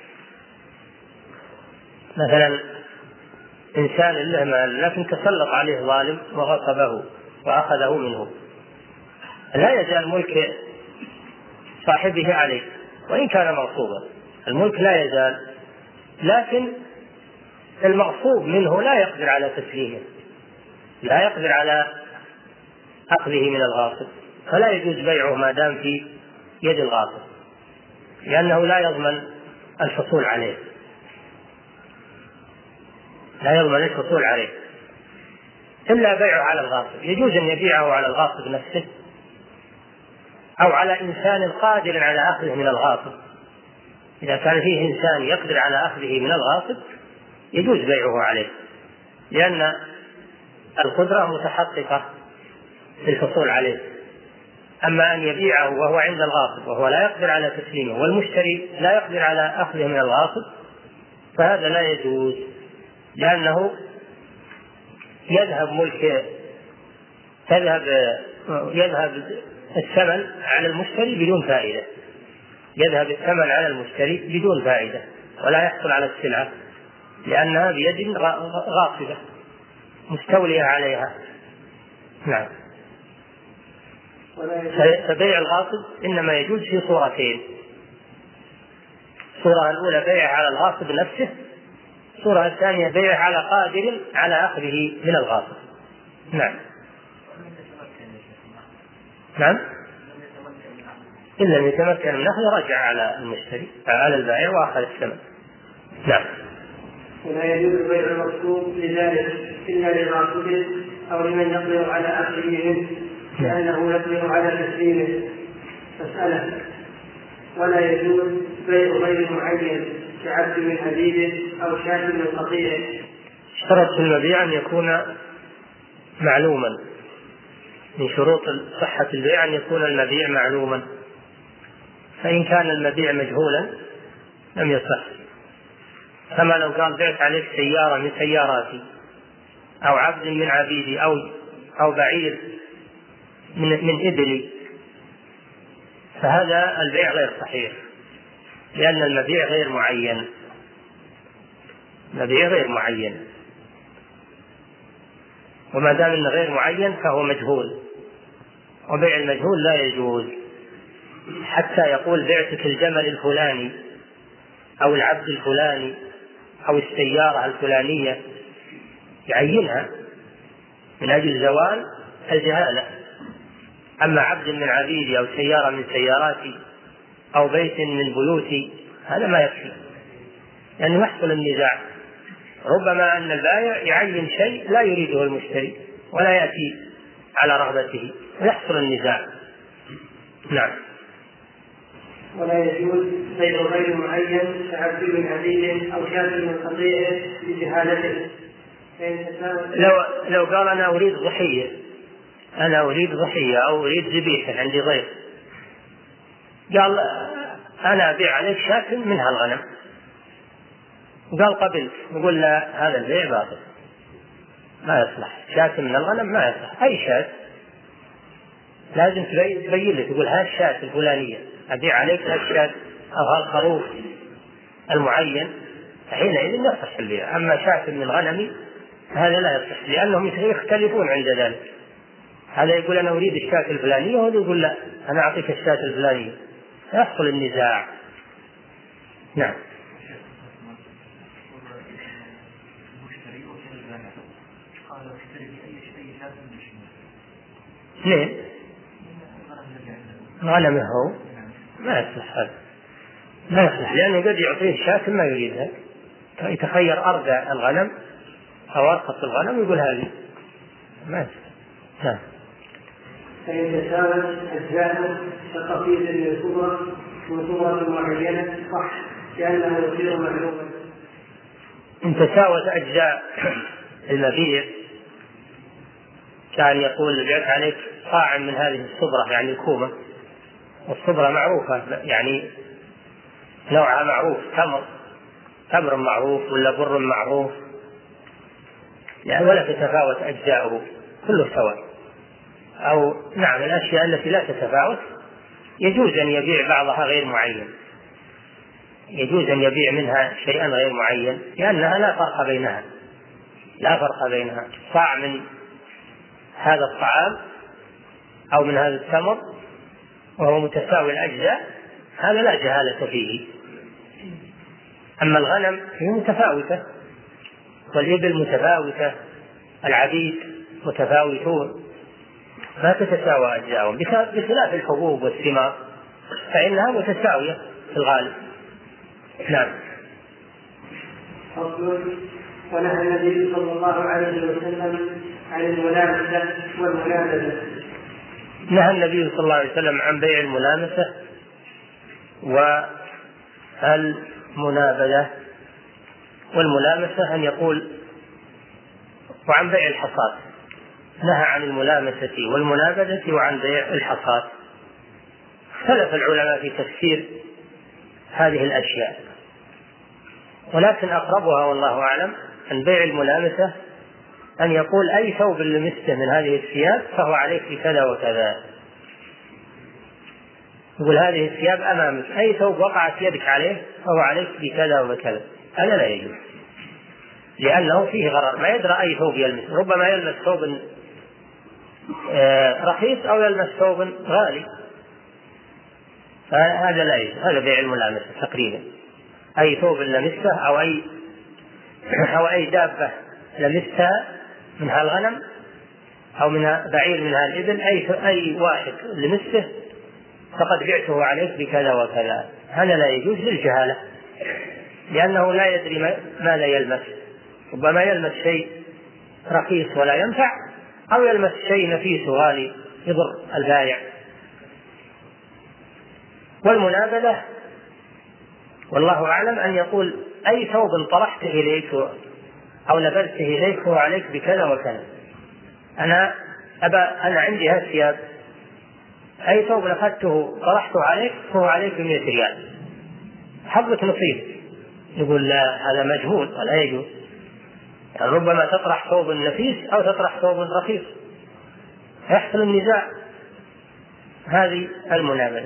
مثلا إنسان له مال لكن تسلط عليه ظالم وغصبه وأخذه منه، لا يزال ملك صاحبه عليه وإن كان مغصوبا، الملك لا يزال، لكن المغصوب منه لا يقدر على تسليمه، لا يقدر على أخذه من الغاصب، فلا يجوز بيعه ما دام في يد الغاصب، لأنه لا يضمن الحصول عليه، لا يضمن الحصول عليه إلا بيعه على الغاصب. يجوز أن يبيعه على الغاصب نفسه أو على إنسان قادر على أخذه من الغاصب. إذا كان فيه إنسان يقدر على أخذه من الغاصب يجوز بيعه عليه، لأن القدرة متحققة في الحصول عليه. أما أن يبيعه وهو عند الغاصب وهو لا يقدر على تسليمه والمشتري لا يقدر على أخذه من الغاصب فهذا لا يجوز، لأنه يذهب ملك تذهب يذهب الثمن على المشتري بدون فائدة، يذهب الثمن على المشتري بدون فائدة ولا يحصل على السلعة لأنها بيد غاصبة مستولية عليها. نعم. فبيع الغاصب إنما يجوز في صورتين: الصورة الأولى بيع على الغاصب نفسه، الصورة الثانية بيع على قادر على أخذه من الغاصب. نعم. نعم. إن لم يتمكن من أخذه رجع على المشتري على البائع وأخذ الثمن. نعم. ولا يجوز بيع المغصوب لذلك إلا للراكب أو لمن يقدر على أخذه منه لأنه يقدر على تسليمه. مسألة: ولا يجوز بيع غير معين كعبد من حديد أو شاة من قطيع. اشترط في المبيع أن يكون معلوما، من شروط صحة البيع أن يكون المبيع معلوما، فإن كان المبيع مجهولا لم يصح. كما لو قال بعت عليك سيارة من سياراتي أو عبد من عبيدي أو أو بعير من من إبلي، فهذا البيع غير صحيح، لأن المبيع غير معين، المبيع غير معين، وما دام انه غير معين فهو مجهول، وبيع المجهول لا يجوز. حتى يقول بعتك الجمل الفلاني أو العبد الفلاني أو السيارة الفلانية، يعينها من أجل زوال الجهالة. أما عبد من عبيدي أو سيارة من سياراتي أو بيت من بيوتي هذا ما يكفي، لأنه يعني يحصل النزاع. ربما أن البائع يعين شيء لا يريده المشتري ولا يأتي على رغبته ويحصل النزاع. نعم. ولا يجوز بيع غير معين كعبد من عبيد أو شاة من قطيع بجهالته. لو لو قال أنا أريد ضحية، أنا أريد ضحية أو أريد ذبيحة عندي ضيف، قال أنا أبيع عليك شاة منها الغنم، قال قبلت، نقول لا، هذا البيع باطل ما يصلح. شاة من الغنم ما يصلح، أي شاة لازم تبين لي، تقول هذه الشاة الفلانية أبيع عليك هالشاة أو هالخروف المعين، فحينئذ يصح البيع. أما شاة من الغنم هذا لا يصح، لأنهم يختلفون عند ذلك. هذا يقول أنا أريد الشاة الفلانية وهذا يقول لا، أنا أعطيك الشاة الفلانية، يحصل النزاع. نعم. اثنين غنمه هو ما يصلح، هذا ما يصلح، لأنه قد يعطيه شاة ما يريدها، يتخير أرجى الغنم أو أرخص الغنم ويقول هذه ما يصلح. نعم. فإن تساوت أجزاء كقطيع من الكبرى من صورة معينة صح، لأنه يصير معلوما. إن تساوت أجزاء المبيع، كان يقول بعت عليك صاع من هذه الصبرة يعني الكومة، والصبرة معروفة يعني نوعها معروف، تمر تمر معروف ولا بر معروف، يعني ولا تتفاوت أجزاؤه كله سواء. أو نعم الأشياء التي لا تتفاوت يجوز أن يبيع بعضها غير معين، يجوز أن يبيع منها شيئا غير معين، لأنها لا فرق بينها، لا فرق بينها. صاع من هذا الطعام أو من هذا التمر وهو متساوي الأجزاء هذا لا جهالة فيه. أما الغنم هي متفاوتة، والإبل متفاوتة، العبيد متفاوتون، ما تتساوى أجزاؤهم، بخلاف الحبوب والثمار فإنها متساوية في الغالب. نعم. فصل: ونهى النبي صلى الله عليه وسلم عن الملامسة والمنابذة. نهى النبي صلى الله عليه وسلم عن بيع الملامسة والمنابذة. والملامسة أن يقول، وعن بيع الحصاد، نهى عن الملامسة والمنابذة وعن بيع الحصاد. اختلف العلماء في تفسير هذه الأشياء، ولكن أقربها والله أعلم أن بيع الملامسة أن يقول أي ثوب لمسته من هذه الثياب فهو عليك بكذا وكذا، يقول هذه الثياب أمامك، أي ثوب وقعت يدك عليه فهو عليك بكذا وكذا، هذا لا يجوز، لأنه فيه غرر، ما يدرى أي ثوب يلمس، ربما يلمس ثوب رخيص أو يلمس ثوب غالي، فهذا لا يجوز. هذا بيع الملامسة تقريبا، أي ثوب لمسته أو أي أو أي دابة لمستها من هالغنم أو من بعير من هالإبل، أي أي واحد لمسته فقد بعته عليك بكذا وكذا، هذا لا يجوز للجهالة، لأنه لا يدري ماذا يلمس، ربما يلمس شيء رخيص ولا ينفع، أو يلمس شيء نفيس وغالي يضر البائع. والمنابذة والله أعلم أن يقول أي ثوب طرحته إليك أو نبذته إليك هو عليك بكذا وكذا، أنا أبا أنا عندي هالثياب، أي ثوب أخذته طرحته عليك هو عليك بمئة ريال، حظك نصيب. يقول لا، هذا مجهول ولا يجوز. يعني ربما تطرح ثوب نفيس أو تطرح ثوب رخيص، يحصل النزاع. هذه المنابذة.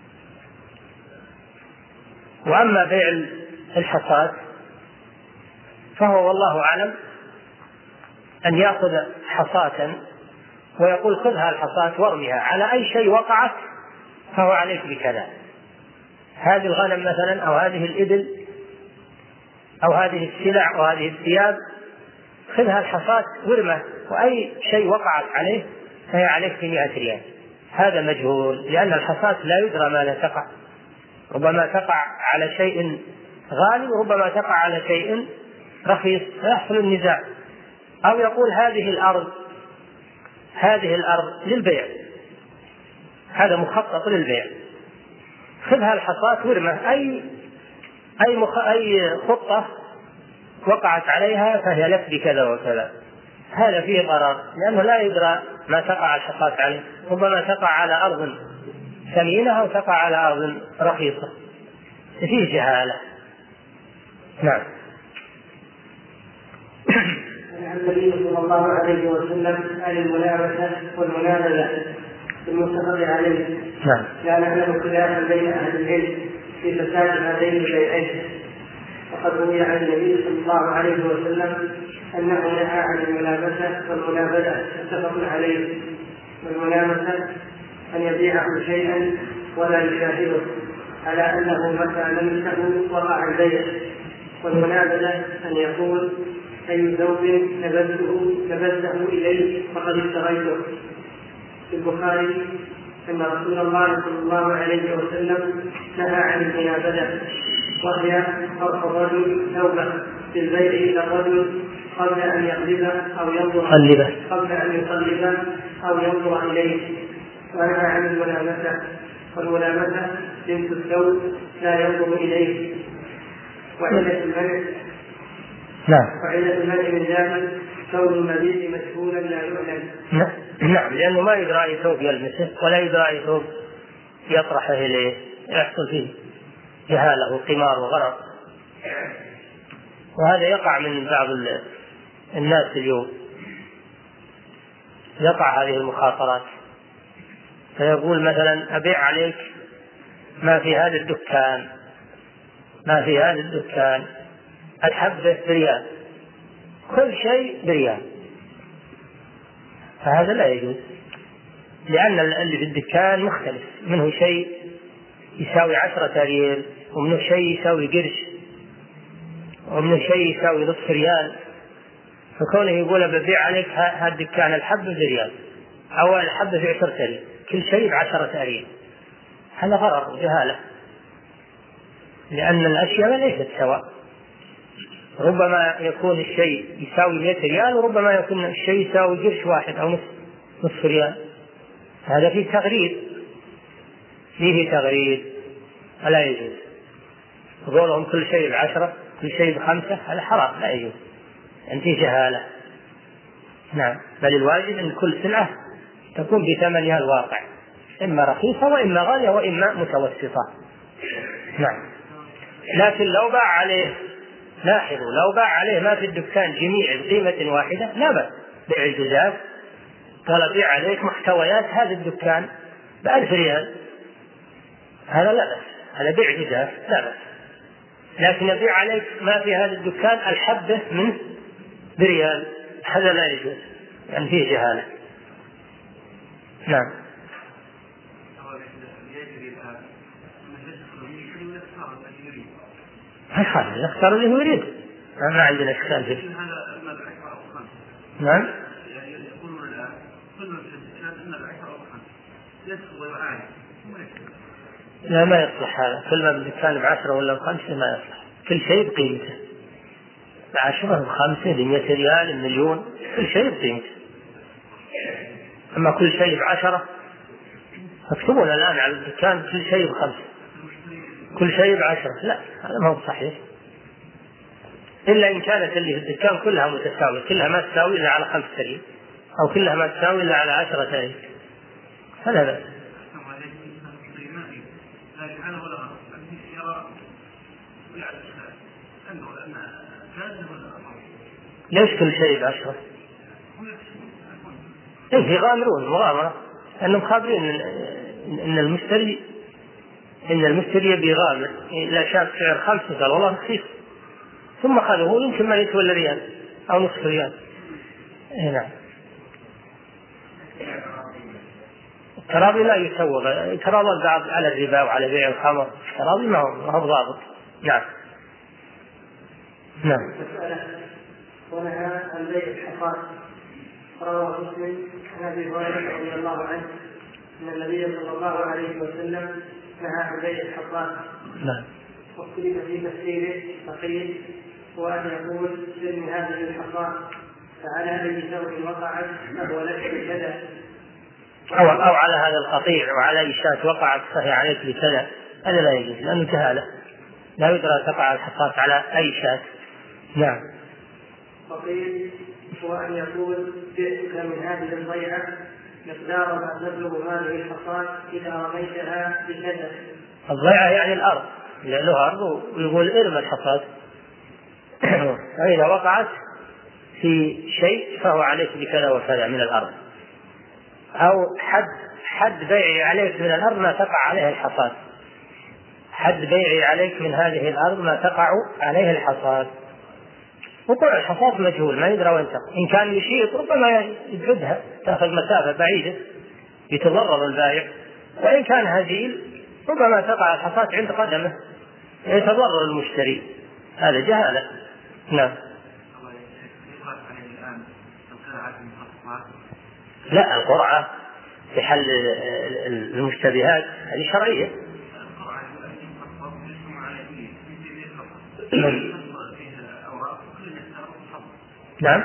وأما بيع الحصاد فهو والله أعلم أن يأخذ حصاة ويقول خذها الحصاة وارمها على أي شيء وقعت فهو عليك بكذا. هذه الغنم مثلا أو هذه الإبل أو هذه السلع أو هذه الثياب، خذها الحصاة وارمه، وأي شيء وقعت عليه فهي عليك بمئة ريال. هذا مجهول، لأن الحصاة لا يدرى ما لا تقع، ربما تقع على شيء غالي وربما تقع على شيء رخيص فيحصل النزاع. أو يقول هذه الأرض هذه الأرض للبيع، هذا مخطط للبيع، خذها الحصاة وارمه، أي أي مخ... أي خطة وقعت عليها فهي لك بكذا وكذا. هذا فيه ضرر، لأنه لا يدرى ما تقع الحصاة عليه، ربما تقع على أرض ثمينة أو تقع على أرض رخيصة، فيه جهالة. نعم. عن النبي صلى الله عليه وسلم عن المنابذة والمنابذة المتفق عليه. نعم. لا نعلم خلافا بين أهل العلم في فساد هذين البيعين. وقد روي عن النبي صلى الله عليه وسلم أنه نهى عن المنابذة والمنابذة متفق عليه. والمنابذة أن يبيعه شيئا ولا يشاهده على أنه متى لمسه وقع البيع. والمنابذة أن يقول أي ثوب نبذته نبذته إليه فقد اشتريته. في البخاري أن رسول الله صلى الله عليه وسلم نهى عن المنابذة، وهي صرف الرجل ثوبه في البيع إلى الرجل قبل أن يقلبه أو ينظر قبل أن يقلبه أو ينظر إليه. ونهى عن الملامسة، والملامسة جنس الثوب لا ينظر إليه. وعلة المنع نعم. وعلة المنع من ذلك كون المبيع مجهولا لا يعلم. نعم، لأنه ما يدرى أي ثوب يلمسه ولا يدرى أي ثوب يطرحه إليه، يحصل فيه جهالة وقمار وغرض. وهذا يقع من بعض الناس اليوم، يقع هذه المخاطرات، فيقول مثلا أبيع عليك ما في هذا الدكان ما في هذا الدكان الحبة بريال، كل شيء بريال. فهذا لا يجوز، لأن اللي في الدكان مختلف، منه شيء يساوي عشرة ريال، ومنه شيء يساوي قرش، ومنه شيء يساوي نصف ريال. فكونه يقول ببيع عليك هذا الدكان الحبة بريال أو الحبة في عشرة ريال، كل شيء بعشرة ريال، هذا غرر وجهالة، لأن الأشياء ليست سواء. ربما يكون الشيء يساوي مئة ريال، وربما يكون الشيء يساوي قرش واحد أو نصف نصف ريال. هذا فيه تغريب، فيه تغريب لا يجوز. قولهم كل شيء بعشرة كل شيء بخمسة، هذا حرام لا يجوز، أنت جهالة. نعم، بل الواجب أن كل سلعة تكون بثمنها الواقع، إما رخيصة وإما غالية وإما متوسطة. نعم. لكن لو باع عليه، لاحظوا، لو باع عليه ما في الدكان جميع بقيمة واحدة لا بأس، بيع الجزاف، قال بيع عليك محتويات هذا الدكان بألف ريال، هذا لا بأس، هذا بيع جزاف لا بأس. لكن يبيع عليك ما في هذا الدكان الحبة منه بريال، هذا لا يجوز، يعني فيه جهالة. نعم. هل يختار اللي هو يريد، ما عندنا إشكال فيه. نعم. لا، ما يصلح هذا، كل ما بالدكان بعشرة ولا بخمسة ما يصلح، كل شيء بقيمته. بعشرة بخمسة بمئة ريال بمليون كل شيء بقيمته. أما كل شيء بعشرة مكتوبون الآن على الدكان كل شيء بخمسة كل شيء بعشرة، لا هذا ما هو صحيح، إلا إن كانت اللي في الدكان كلها متساوية، كلها ما تساوي إلا على خمسة ريال أو كلها ما تساوي إلا على عشرة ريال، هذا بس. ليش كل شيء بعشرة؟ إيه يغامرون مغامرة، أنهم خابرين إن المشتري إن المشتري بيغامر، إذا شاف سعر خمسة قال والله رخيص، ثم خذوه يمكن ما يتولى ريال أو نصف ريال. إيه نعم. التراضي لا يسوغ، يتراضى البعض على الربا وعلى بيع الخمر، التراضي ما هو ضابط. نعم. نعم. ونهى عن بيع الحصاد. رواه مسلم عن ابي هريره رضي الله عنه ان النبي صلى الله عليه وسلم نهى عن بيع الحصاد. نعم. واختلف في تفسيره فقيل هو ان يقول سلم هذه الحصاد فعلى اي ثوب وقعت فهو لك بكذا، أو, أو على هذا القطيع وعلى أي شاة وقعت فهي عليك بكذا، هذا لا يجوز لأنه جهالة، لا يدرى تقع الحصاد على أي شاة. نعم. وقيل هو أن يقول جئتك من هذه الضيعة مقدار ما تبلغ هذه الحصاد إذا رميتها بكذا. الضيعة يعني الأرض، له أرض ويقول ارمى الحصاد فإذا وقعت في شيء فهو عليك بكذا وكذا من الأرض، أو حد حد بيعي عليك من الأرض ما تقع عليه الحصاد، حد بيعي عليك من هذه الأرض ما تقع عليه الحصاد. وقوع الحصاد مجهول ما يدرى وين تقع، إن كان يشيط ربما يبعدها تأخذ مسافة بعيدة يتضرر البائع، وإن كان هزيل ربما تقع الحصاد عند قدمه يتضرر المشتري، هذا جهالة. نعم. لا القرعة في حل المشتبهات هذه شرعية. نعم.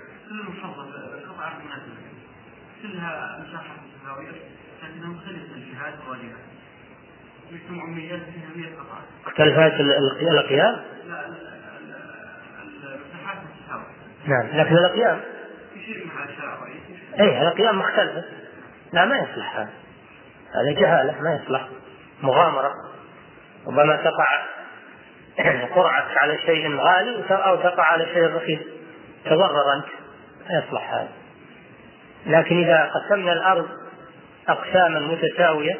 كلها مساحة متساوية لكنها مختلفة الجهات والواجبات، مثل عميات فيها مئة قطعة. اختلفت الأقيام؟ لا المساحات متساوية. نعم لكن الأقيام يشير مع الشارع. ايه الأقيام مختلفة، لا ما يصلح هذا، هذا جهالة ما يصلح، مغامرة، ربما تقع قرعة على شيء غالي أو تقع على شيء رخيص تضرر أنت، ما يصلح هذا. لكن إذا قسمنا الأرض أقساما متساوية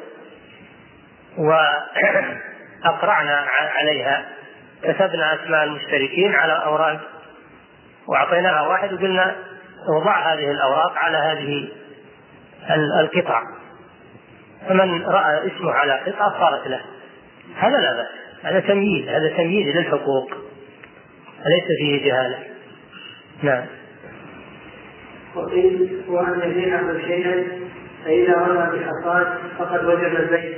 وأقرعنا عليها كتبنا أسماء المشتركين على أوراق وأعطيناها واحد وقلنا وضع هذه الأوراق على هذه القطع، فمن رأى اسمه على قطعة صارت له، هذا لا بأس، هذا تمييز، هذا تمييز للحقوق ليس فيه جهالة. نعم. وقيل هو أن يبيعه شيئا فإذا رمى بحصاد فقد وجب البيع.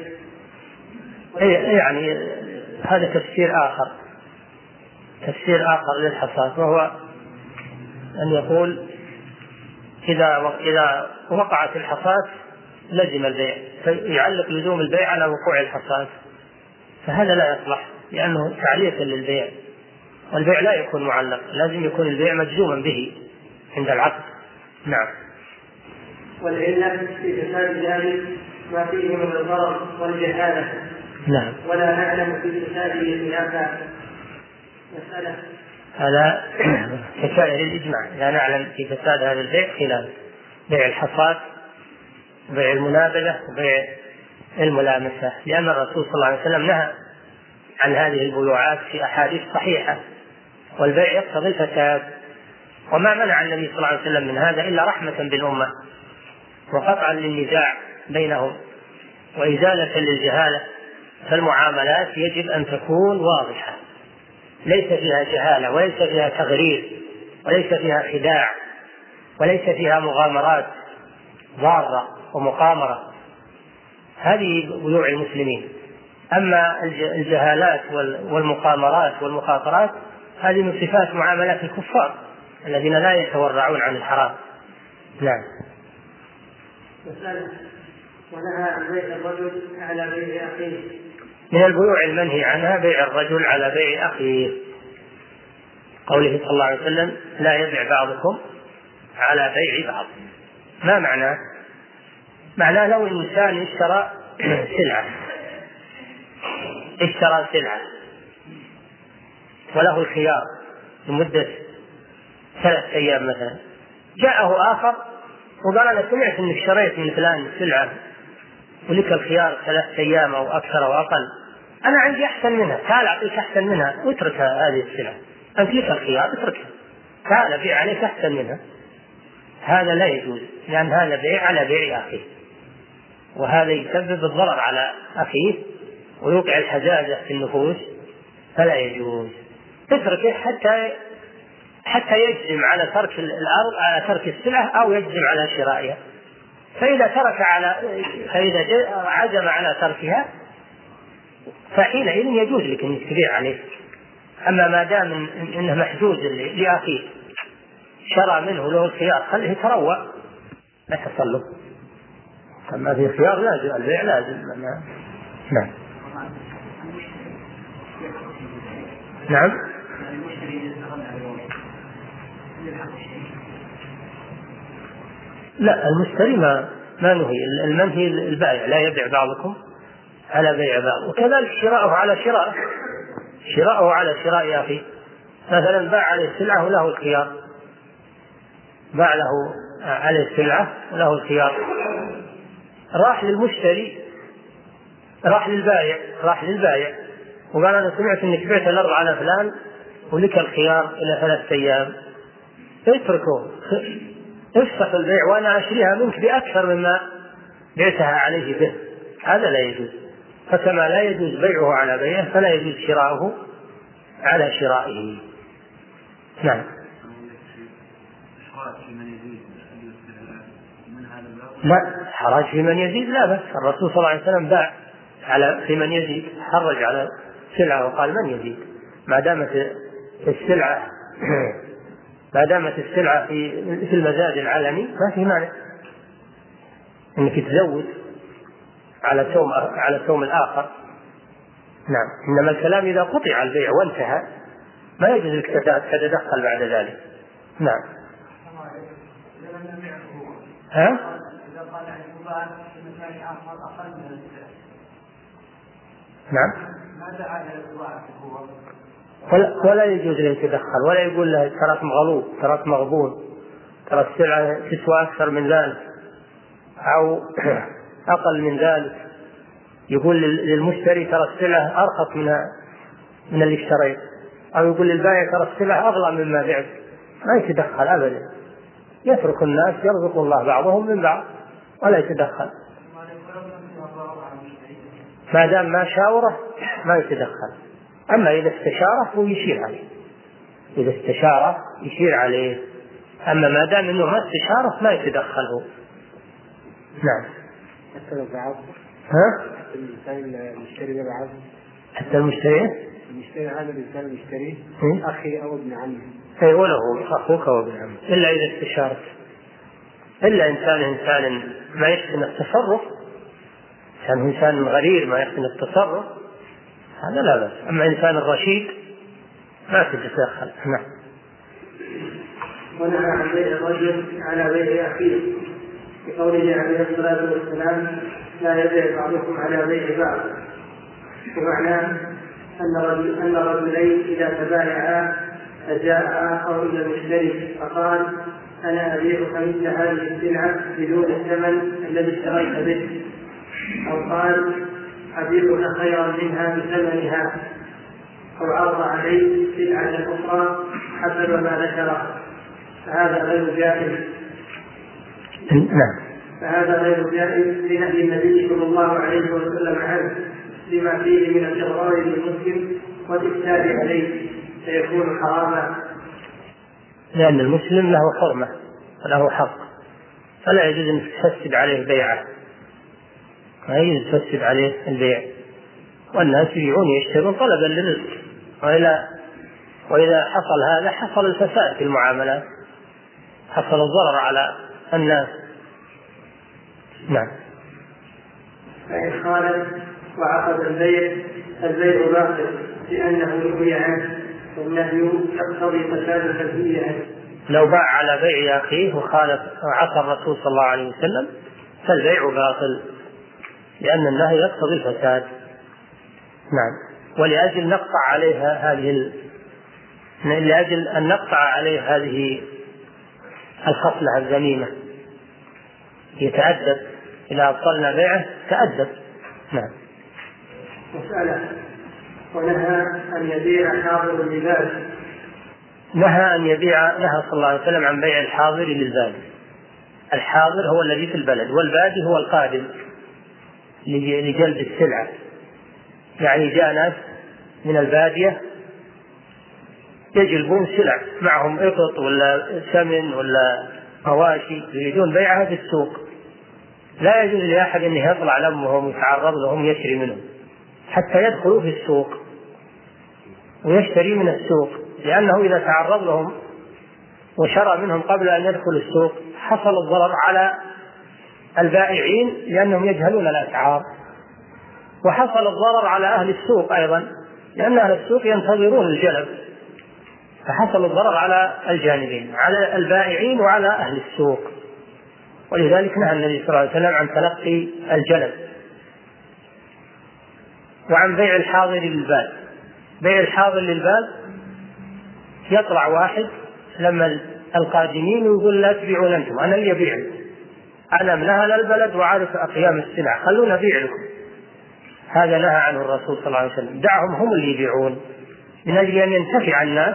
يعني هذا تفسير آخر، تفسير آخر للحصاد، وهو أن يقول إذا إذا وقعت الحصاد لزم البيع، فيعلق لزوم البيع على وقوع الحصاد، فهذا لا يصلح لأنه تعليق للبيع، والبيع لا يكون معلق، لازم يكون البيع مجزوما به عند العقد. نعم. والعلة في فساد ذلك ما فيه من الضرر والجهالة. نعم. ولا نعلم في فساده خلافا. مسألة هذا كسائر الإجماع، لا نعلم في فساد هذا البيع خلاف بيع الحصاد، بيع المنابذة، وبيع الملامسة، لأن الرسول صلى الله عليه وسلم نهى عن هذه البيوعات في أحاديث صحيحة، والبيع يقتضي الفساد، وما منع النبي صلى الله عليه وسلم من هذا إلا رحمة بالأمة وقطعا للنزاع بينهم وإزالة للجهالة. فالمعاملات يجب أن تكون واضحة ليس فيها جهالة وليس فيها تغرير وليس فيها خداع وليس فيها مغامرات ضارة ومقامرة، هذه بيوع المسلمين. أما الجهالات والمقامرات والمخاطرات هذه من صفات معاملات الكفار الذين لا يتورعون عن الحرام. نعم. ونهى عن بيع الرجل على بيع أخيه. من البيوع المنهي عنها بيع الرجل على بيع أخيه، قوله صلى الله عليه وسلم لا يبيع بعضكم على بيع بعض. ما معناه؟ معناه لو إنسان اشترى سلعة اشترى سلعة وله الخيار لمدة ثلاث أيام مثلا، جاءه آخر وقال أنا سمعت أنك اشتريت من فلان سلعة ولك الخيار ثلاث أيام أو أكثر أو أقل، أنا عندي أحسن منها، تعال أعطيك أحسن منها واترك هذه السلعة، أنت لك الخيار اتركها، تعال بيع عليك أحسن منها. هذا لا يجوز، لأن هذا بيع على بيع أخيه، وهذا يسبب الضرر على أخيه ويوقع الحزازة في النفوس، فلا يجوز. اتركه حتى حتى يجزم على ترك الأرض على ترك السلعة أو يجزم على شرائها، فإذا ترك على فإذا عزم على تركها فحينئذ يجوز لك أن تبيع عليه. أما ما دام إنه محجوز لأخيه شرى منه له الخيار خليه يتروى لا تصله، أما في خيار لازم البيع لازم. نعم. نعم. لا، المشتري ما ما نهي، المنهي البائع لا يبيع بعضكم على بيع بعض. وكذلك شراءه على شراء شراءه على شراء أخيه، مثلا باع عليه السلعة وله الخيار، باع له عليه السلعة وله الخيار، راح للمشتري راح للبائع راح للبائع وقال أنا سمعت أنك بعت الأرض على فلان ولك الخيار إلى ثلاثة أيام، اتركه افسخ البيع وأنا أشتريها منك بأكثر مما بعتها عليه به. هذا لا يجوز. فكما لا يجوز بيعه على بيعه فلا يجوز شراؤه على شرائه. نعم. لا حرج في من يزيد لا بس، الرسول صلى الله عليه وسلم باع على في من يزيد، حرج على سلعة وقال من يزيد، ما دامت السلعة ما دامت السلعة في في المزاد العلني ما في مانع انك تزود على ثوم على ثوم الآخر. نعم. إنما الكلام إذا قطع البيع وانتهى ما يجوز لك تتدخل بعد ذلك. نعم. ها؟ نعم. ولا, ولا يجوز له يتدخل ولا يقول له تراك مغلوب تراك مغبون ترى السلعة تسوى أكثر من ذلك أو أقل من ذلك، يقول للمشتري ترى السلعة أرخص من من اللي اشتريت، أو يقول للبائع ترى السلعة أغلى مما بعت. ما يتدخل أبدا، يترك الناس يرزق الله بعضهم من بعض ولا يتدخل، ما دام ما شاوره ما يتدخل. أما إذا استشاره هو يشير عليه، إذا استشاره يشير عليه، أما ما دام إنه ما استشاره ما يتدخله. نعم. حتى لو بعض ها؟ حتى الإنسان المشتري بعض حتى المشتري المشتري هذا الإنسان المشتري أخي أو ابن عمي، أي وله أخوك أو ابن عمي، إلا إذا استشارت، إلا إنسان إنسان ما يحسن التصرف، كان إنسان غرير ما يحسن التصرف هذا لا بأس. أما إنسان الرشيد ما تتدخل. نعم. ونهى عن بيع الرجل على بيع أخيه بقوله عليه الصلاة والسلام لا يبيع بعضكم على بيع بعض، ومعناه أن رجل أن رجلين إذا تبايعا فجاء آخر إلى المشتري فقال أنا أبيعك مثل هذه السلعة بدون الثمن الذي اشتريت به، أو قال أبيعك خيرا منها بثمنها، أو عرض عليه سلعة أخرى حسب ما ذكره، فهذا غير جائز. نعم. فهذا غير جائز لنهي النبي صلى الله عليه وسلم عنه لما فيه من الإغرار للمسلم والإفساد عليه فيكون حراما، لأن المسلم له حرمة وله حق، فلا يجوز أن تفسد عليه بيعه، ما يجوز تفسد عليه البيع، والناس يبيعون يشترون طلبا للرزق، وإلا وإذا حصل هذا حصل الفساد في المعاملات، حصل الضرر على الناس. نعم. فإن خالف وعقد البيع البيع باطل لأنه نهي عنه والنهي يقتضي فساد المنهي عنه. لو باع على بيع أخيه وخالف وعصى الرسول صلى الله عليه وسلم فالبيع باطل لأن النهي يقتضي الفساد. نعم. ولأجل نقطع عليها هذه ال... لأجل أن نقطع عليه هذه الخصلة الذميمة يتأدب إذا أبطلنا بيعه تأدب. نعم. مسألة: ونهى أن يبيع حاضر للباد. نهى أن يبيع نهى صلى الله عليه وسلم عن بيع الحاضر للبادي. الحاضر هو الذي في البلد، والبادي هو القادم لجلب السلعة، يعني جاء ناس من البادية يجلبون سلع معهم إقط ولا سمن ولا مواشي يريدون بيعها في السوق، لا يجوز لأحد أن يطلع لمهم ويتعرض لهم يشتري منهم حتى يدخلوا في السوق ويشتري من السوق، لأنه إذا تعرض لهم وشرى منهم قبل أن يدخل السوق حصل الضرر على البائعين لأنهم يجهلون الأسعار، وحصل الضرر على أهل السوق أيضا لأن أهل السوق ينتظرون الجلب، فحصل الضرر على الجانبين، على البائعين وعلى أهل السوق. ولذلك نهى النبي صلى الله عليه وسلم عن تلقي الجلب وعن بيع الحاضر للباد. بيع الحاضر للباد يطلع واحد لما القادمين ويقول لا تبيعون أنتم، أنا اللي أبيع لكم، أنا من أهل البلد وعارف أقيام السلع، خلونا أبيع لكم. هذا نهى عنه الرسول صلى الله عليه وسلم، دعهم هم اللي يبيعون من أجل أن ينتفع الناس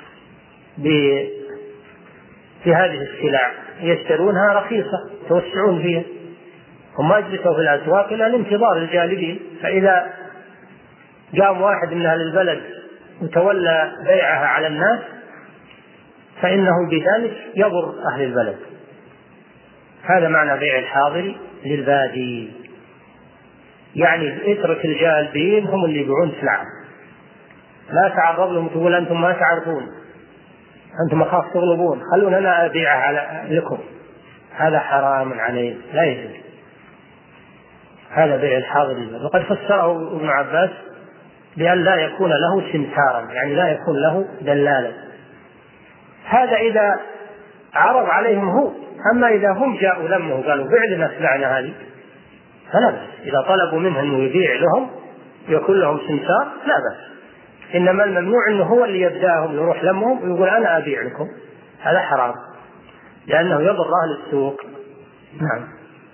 بهذه السلع، يشترونها رخيصة يتوسعون فيها، هم أجلسوا في الأسواق إلى الانتظار الجالبين، فإذا قام واحد من أهل البلد وتولى بيعها على الناس فإنه بذلك يضر أهل البلد. هذا معنى بيع الحاضر للبادي، يعني اترك الجالبين هم اللي يبيعون سلعة، لا تعرض لهم تقول أنتم ما تعرفون، أنتم أخاف تغلبون، خلونا أنا أبيعها على لكم، هذا حرام عليه لا يجوز. هذا بيع الحاضر للبادي. وقد فسره ابن عباس بأن لا يكون له سمسارا، يعني لا يكون له دلالا. هذا إذا عرض عليهم هو، أما إذا هم جاءوا لمه قالوا بيع لنا سلعنا هذه فلا بأس، إذا طلبوا منه أنه يبيع لهم يكون لهم سمسار لا بأس، إنما الممنوع أنه هو اللي يبدأهم يروح لمهم ويقول أنا أبيع لكم، هذا حرام لأنه يضر أهل السوق. نعم.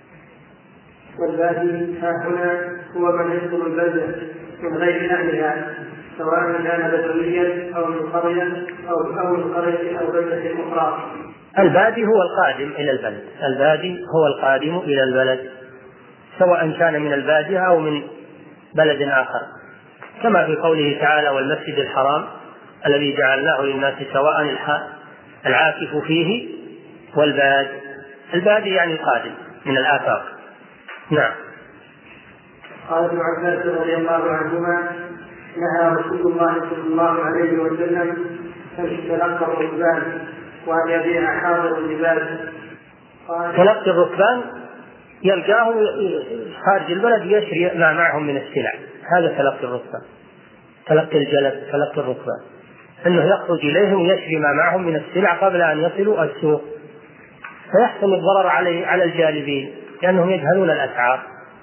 والبادي ها هنا هو من يدخل البلدة من غير أهلها، سواء كان بدويا أو من قرية أو أو من قرية أو بلدة أخرى. البادي هو القادم إلى البلد، البادي هو القادم إلى البلد سواء كان من البادية أو من بلد آخر، كما في قوله تعالى والمسجد الحرام الذي جعلناه للناس سواء العاكف فيه والباد. البادي يعني القادم من الآفاق. نعم. قال ابن عباس رضي الله عنهما نهى رسول الله صلى الله عليه وسلم أن تلقى الركبان وأن يبيع حاضر اللباس. تلقي الركبان يلقاه خارج البلد يشري ما معهم من السلع، هذا تلقي الركبان، تلقي الجلب، تلقي الركبان، أنه يخرج إليهم ويشري ما معهم من السلع قبل أن يصلوا السوق، فيحصل الضرر عليه على الجالبين لأنهم يجهلون الأسعار.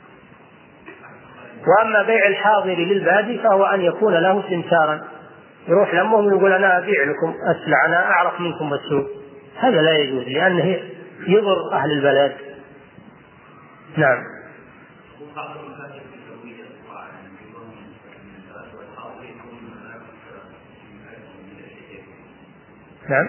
وأما بيع الحاضر للبادي فهو أن يكون له سمسارا، يروح لمهم ويقول أنا أبيع لكم أسلع، أنا أعرف منكم السوق، هذا لا يجوز لأنه يضر أهل البلد. نعم. نعم.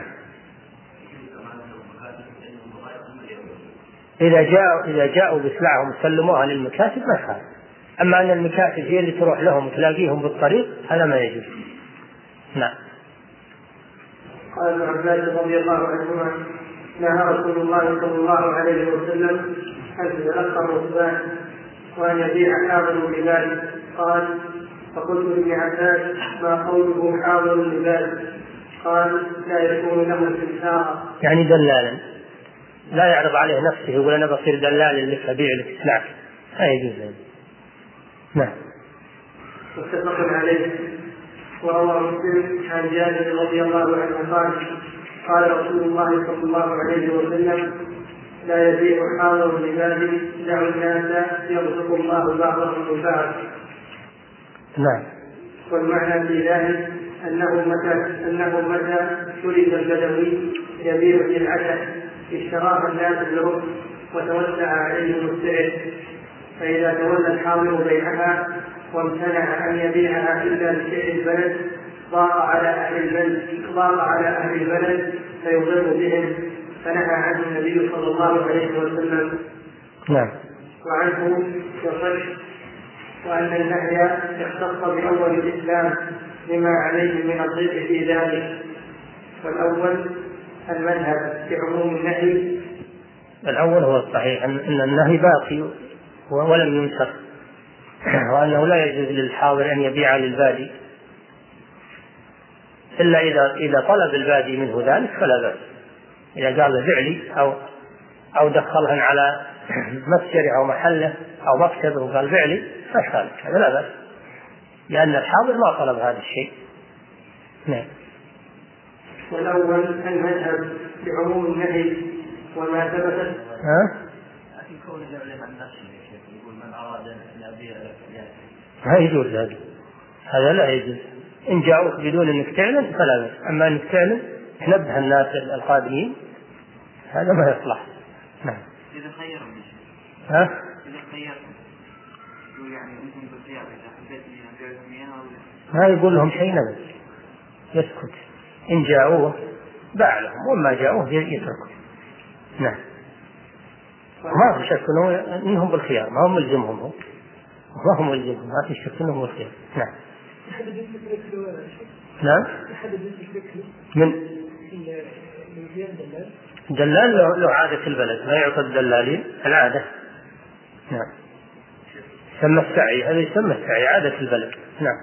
إذا جاءوا إذا جاءوا بسلعهم سلموها للمكاتب ما يخالف، أما أن المكاتب هي اللي تروح لهم وتلاقيهم بالطريق هذا ما يجوز. نعم. قال ابن عباس رضي الله عنهما نهى رسول الله صلى الله عليه وسلم أن تتلقى الركبان وأن يبيع حاضر بذلك. قال فقلت لابن عباس: ما قوله حاضر اللباس؟ قال: لا يكون له استمتاع، يعني دلالا، لا يعرض عليه نفسه يقول أنا بصير دلال لك أبيع لك سلعك، لا يجوز ذلك. نعم. متفق عليه. وروى مسلم عن جابر رضي الله عنه قال: قال رسول الله صلى الله عليه وسلم: لا يبيع حاضر لباب، دعوا الناس يرزق الله بعضهم من بعض. نعم. والمعنى في ذلك أنه متى أنه متى شرب البدوي يبيع سلعته اشتراها الناس بربع وتوسع عليهم السعر، فإذا تولى الحاضر بيعها وامتنع أن يبيعها إلا بسعر البلد ضاق على أهل البلد ضاق على أهل البلد فيضر بهم، فنهى عنه النبي صلى الله عليه وسلم. نعم. وعنه يصح وأن النهي يختص بأول الإسلام لما عليه من الضيق في ذلك. والأول المذهب بعموم النهي. الأول هو الصحيح أن النهي باقي ولم ينسخ، وأنه لا يجوز للحاضر أن يبيع للبادي إلا إذا إذا طلب البادي منه ذلك فلا بأس. إذا قال بيع لي أو أو دخلهن على متجره أو محله أو مكتبه وقال بيع لي فاشل، هذا لا بأس، لأن الحاضر ما طلب هذا الشيء. نعم. والأول المذهب بعموم النهي وما ثبتت. ها؟ ما يجوز هذا، هذا لا يجوز. إن جاءوك بدون أنك تعلن فلا بأس، أما أنك تعلن تنبه الناس القادمين هذا ما يصلح. نعم. إذا خيرهم ها؟ إذا خيرهم يعني أنتم بالخيار إذا حبيت أن أبيعكم إياها ما يقول لهم شيء نبذ، يسكت. إن جاءوه باع لهم وما جاءوه يتركوا. نعم. ما في شك إنهم بالخيار، ما هم ملزمهم، هم ما هم ملزمهم، ما في شك إنهم بالخيار. نعم. نعم. من دلال له عادة البلد، ما يعطى الدلالين العادة. نعم. يسمى السعي، هذا يسمى السعي عادة البلد. نعم.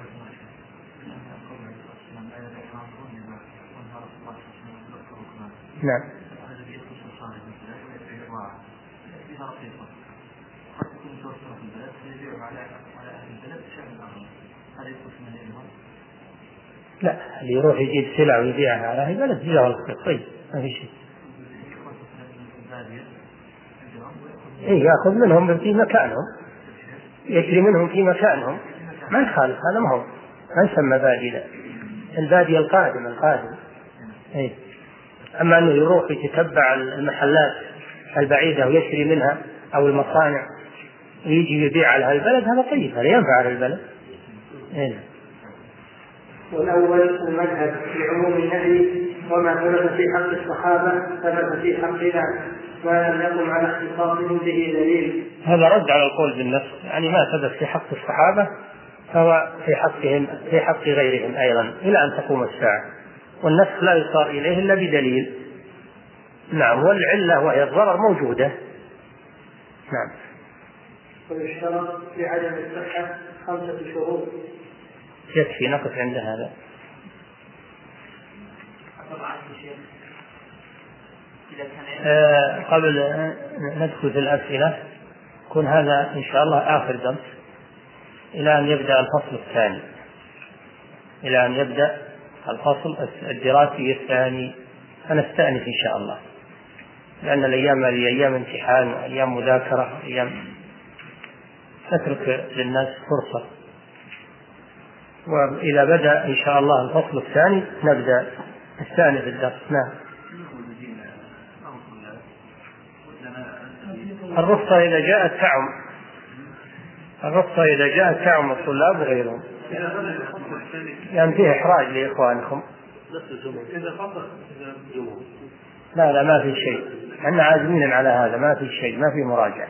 نعم. لا، اللي يروح يجيب سلع ويبيعها على أهل البلد جزاه الله خير، طيب ما في شيء. إيه، يأخذ منهم في مكانهم، يشتري منهم في مكانهم، ما يخالف، هذا ما هو ما يسمى بادي، لا، البادي القادم القادم. إيه. أما أنه يروح يتتبع المحلات البعيدة ويشتري منها أو المصانع ويجي يبيع على البلد، هذا طيب، هذا ينفع على البلد. إيه. والأول المذهب بعموم النهي وما ثبت في حق الصحابة ثبت في حقنا ما لم يقم على اختصاصهم به دليل. هذا رد على القول بالنص، يعني ما ثبت في حق الصحابة فهو في حقهم في حق غيرهم أيضا إلى أن تقوم الساعة، والنسخ لا يصار إليه إلا بدليل. نعم. والعلة وهي الضرر موجودة. نعم. ويشترط لعدم الصحة خمسة شروط. يكفي نقف عند هذا. آه قبل أن ندخل في الأسئلة يكون هذا إن شاء الله آخر درس إلى أن يبدأ الفصل الثاني، إلى أن يبدأ الفصل الدراسي الثاني، فنستأنف إن شاء الله، لأن الأيام هذه أيام امتحان وأيام مذاكرة، أيام نترك للناس فرصة. وإذا بدأ إن شاء الله الفصل الثاني نبدأ نستأنف الدرس. نعم. الرخصة إذا جاءت تعم الرخصة إذا جاءت تعم الطلاب وغيرهم، يعني فيه إحراج لإخوانكم. لا لا ما في شيء، احنا عازمين على هذا، ما في شيء، ما في مراجعة،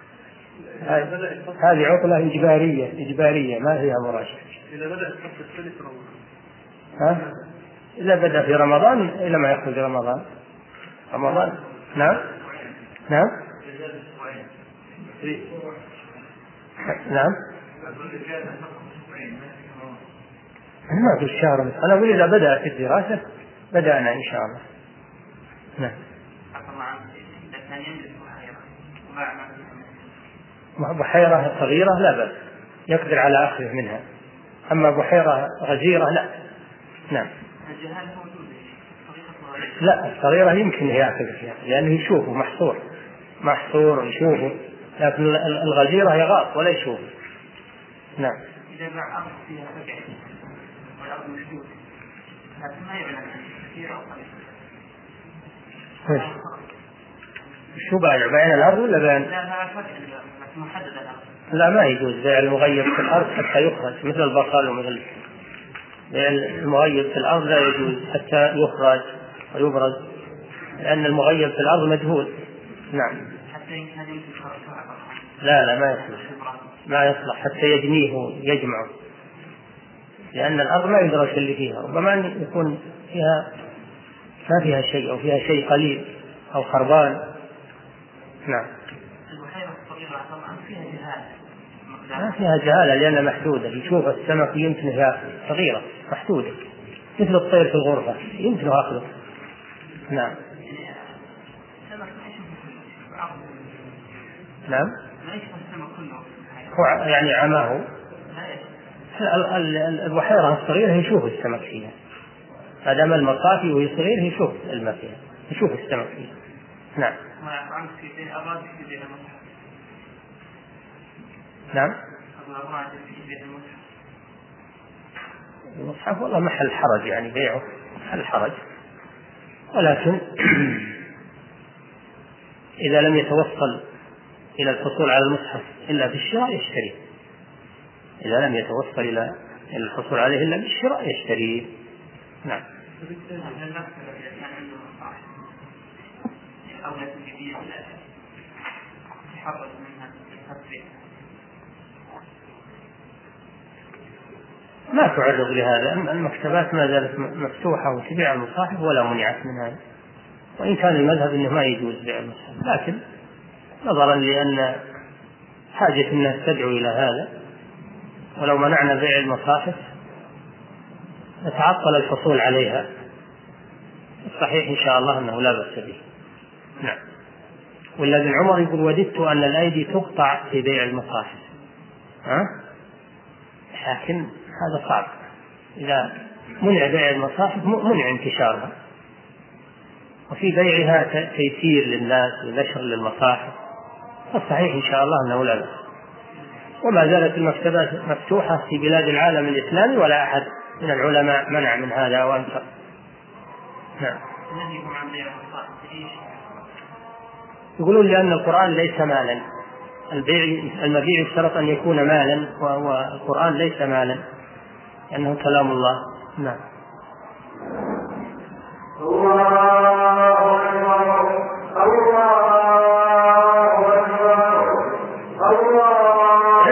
هذه عطلة إجبارية إجبارية ما فيها مراجعة. إذا بدأ الفصل الثالث في رمضان. ها؟ إذا بدأ في رمضان إلى ما يخرج رمضان. رمضان. نعم. نعم. نعم. ما في الشهر مثلا، أنا أقول إذا بدأت الدراسة بدأنا إن شاء الله. نعم. بحيرة صغيرة لا بأس، يقدر على أخذه منها، أما بحيرة غزيرة لا. نعم. لا الصغيرة يمكن يأخذ فيها لأنه يشوفه محصور محصور يشوفه، لكن الغزيرة يغاص ولا يشوفه. نعم. إذا باع أرض فيها فقع والأرض مشدود لكن ما يبنى كثير أو قليل. شو بايع؟ بايع الأرض ولا بايع؟ لا لا فقع لكن محدد الأرض. لا ما يجوز بيع المغيب في الأرض حتى يخرج، مثل البصل ومثل بيع المغيب في الأرض لا يجوز حتى يخرج ويبرز، لأن المغيب في الأرض مجهول. نعم. حتى يمكن لا لا ما يصلح ما يصلح حتى يجنيه يجمعه، لأن الأرض ما يدرس اللي فيها، ربما أن يكون فيها ما فيها شيء أو فيها شيء قليل أو خربان. نعم. البحيرة الصغيرة طبعا فيها جهالة. ما فيها جهالة لأنها محدودة، يشوف السمك يمكن فيها صغيرة محدودة مثل الطير في الغرفة يمكن أخذه. نعم. نعم. هو يعني عماه. البحيرة الصغيرة يشوف السمك فيها، هذا ما المصافي وهي صغير يشوف الماء فيها يشوف السمك فيها. نعم. نعم. المصحف والله محل حرج يعني بيعه محل حرج، ولكن إذا لم يتوصل إلى الحصول على المصحف إلا بالشراء يشتري، إذا لم يتوصل إلى الحصول عليه إلا بالشراء يشتري. نعم. ما تعرض لهذا، المكتبات ما زالت مفتوحة وتبيع المصاحف ولا منعت من هذا، وإن كان المذهب أنه ما يجوز بيع المصاحف، لكن نظرا لأن حاجة الناس تدعو إلى هذا، ولو منعنا بيع المصاحف نتعطل الحصول عليها. الصحيح إن شاء الله أنه لا بأس به. نعم. والذي عمر يقول وددت أن الأيدي تقطع في بيع المصاحف، ها؟ لكن هذا صعب، إذا منع بيع المصاحف منع انتشارها، وفي بيعها تيسير للناس ونشر للمصاحف، فالصحيح إن شاء الله أنه لا بأس. وما زالت المكتبات مفتوحة في بلاد العالم الإسلامي ولا أحد من العلماء منع من هذا وأنكر. نعم. يقولون لأن القرآن ليس مالا، البيع المبيع يشترط أن يكون مالا، والقرآن ليس مالا لأنه كلام الله. نعم. الله أكبر الله أكبر الله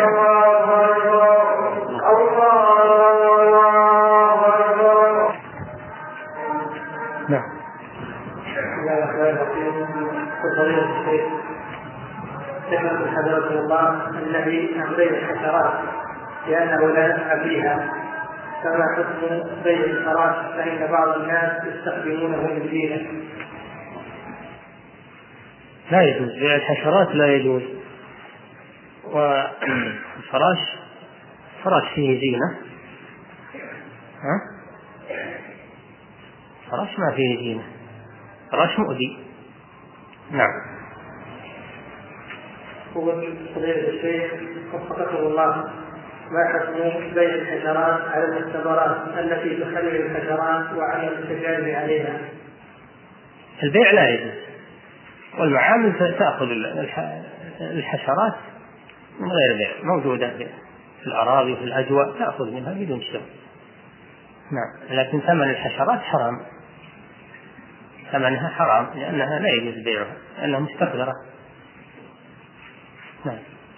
أكبر. نعم. فضيلة الشيخ ذكر حضرة الله الذي عن بيع الحشرات لأنه لا نفع فيها، كما حكم بيع الفراش فإن بعض الناس يستخدمونه للزينة. لا يجوز بيع الحشرات، لا يجوز. والفراش فراش فيه زينة، ها؟ فراش ما فيه زينة، فراش مؤذي. نعم. فضيلة الشيخ وفقكم الله، ما حكم بيع الحشرات على المختبرات التي تخلل الحشرات وعلى التجارب عليها؟ البيع لا يجوز، والمعامل تأخذ الحشرات من غير بيع، موجودة في الأراضي في الأجواء تأخذ منها بدون شراء. نعم. لكن ثمن الحشرات حرام، ثمنها حرام لأنها لا يجوز بيعها لأنها مستقذرة. نعم.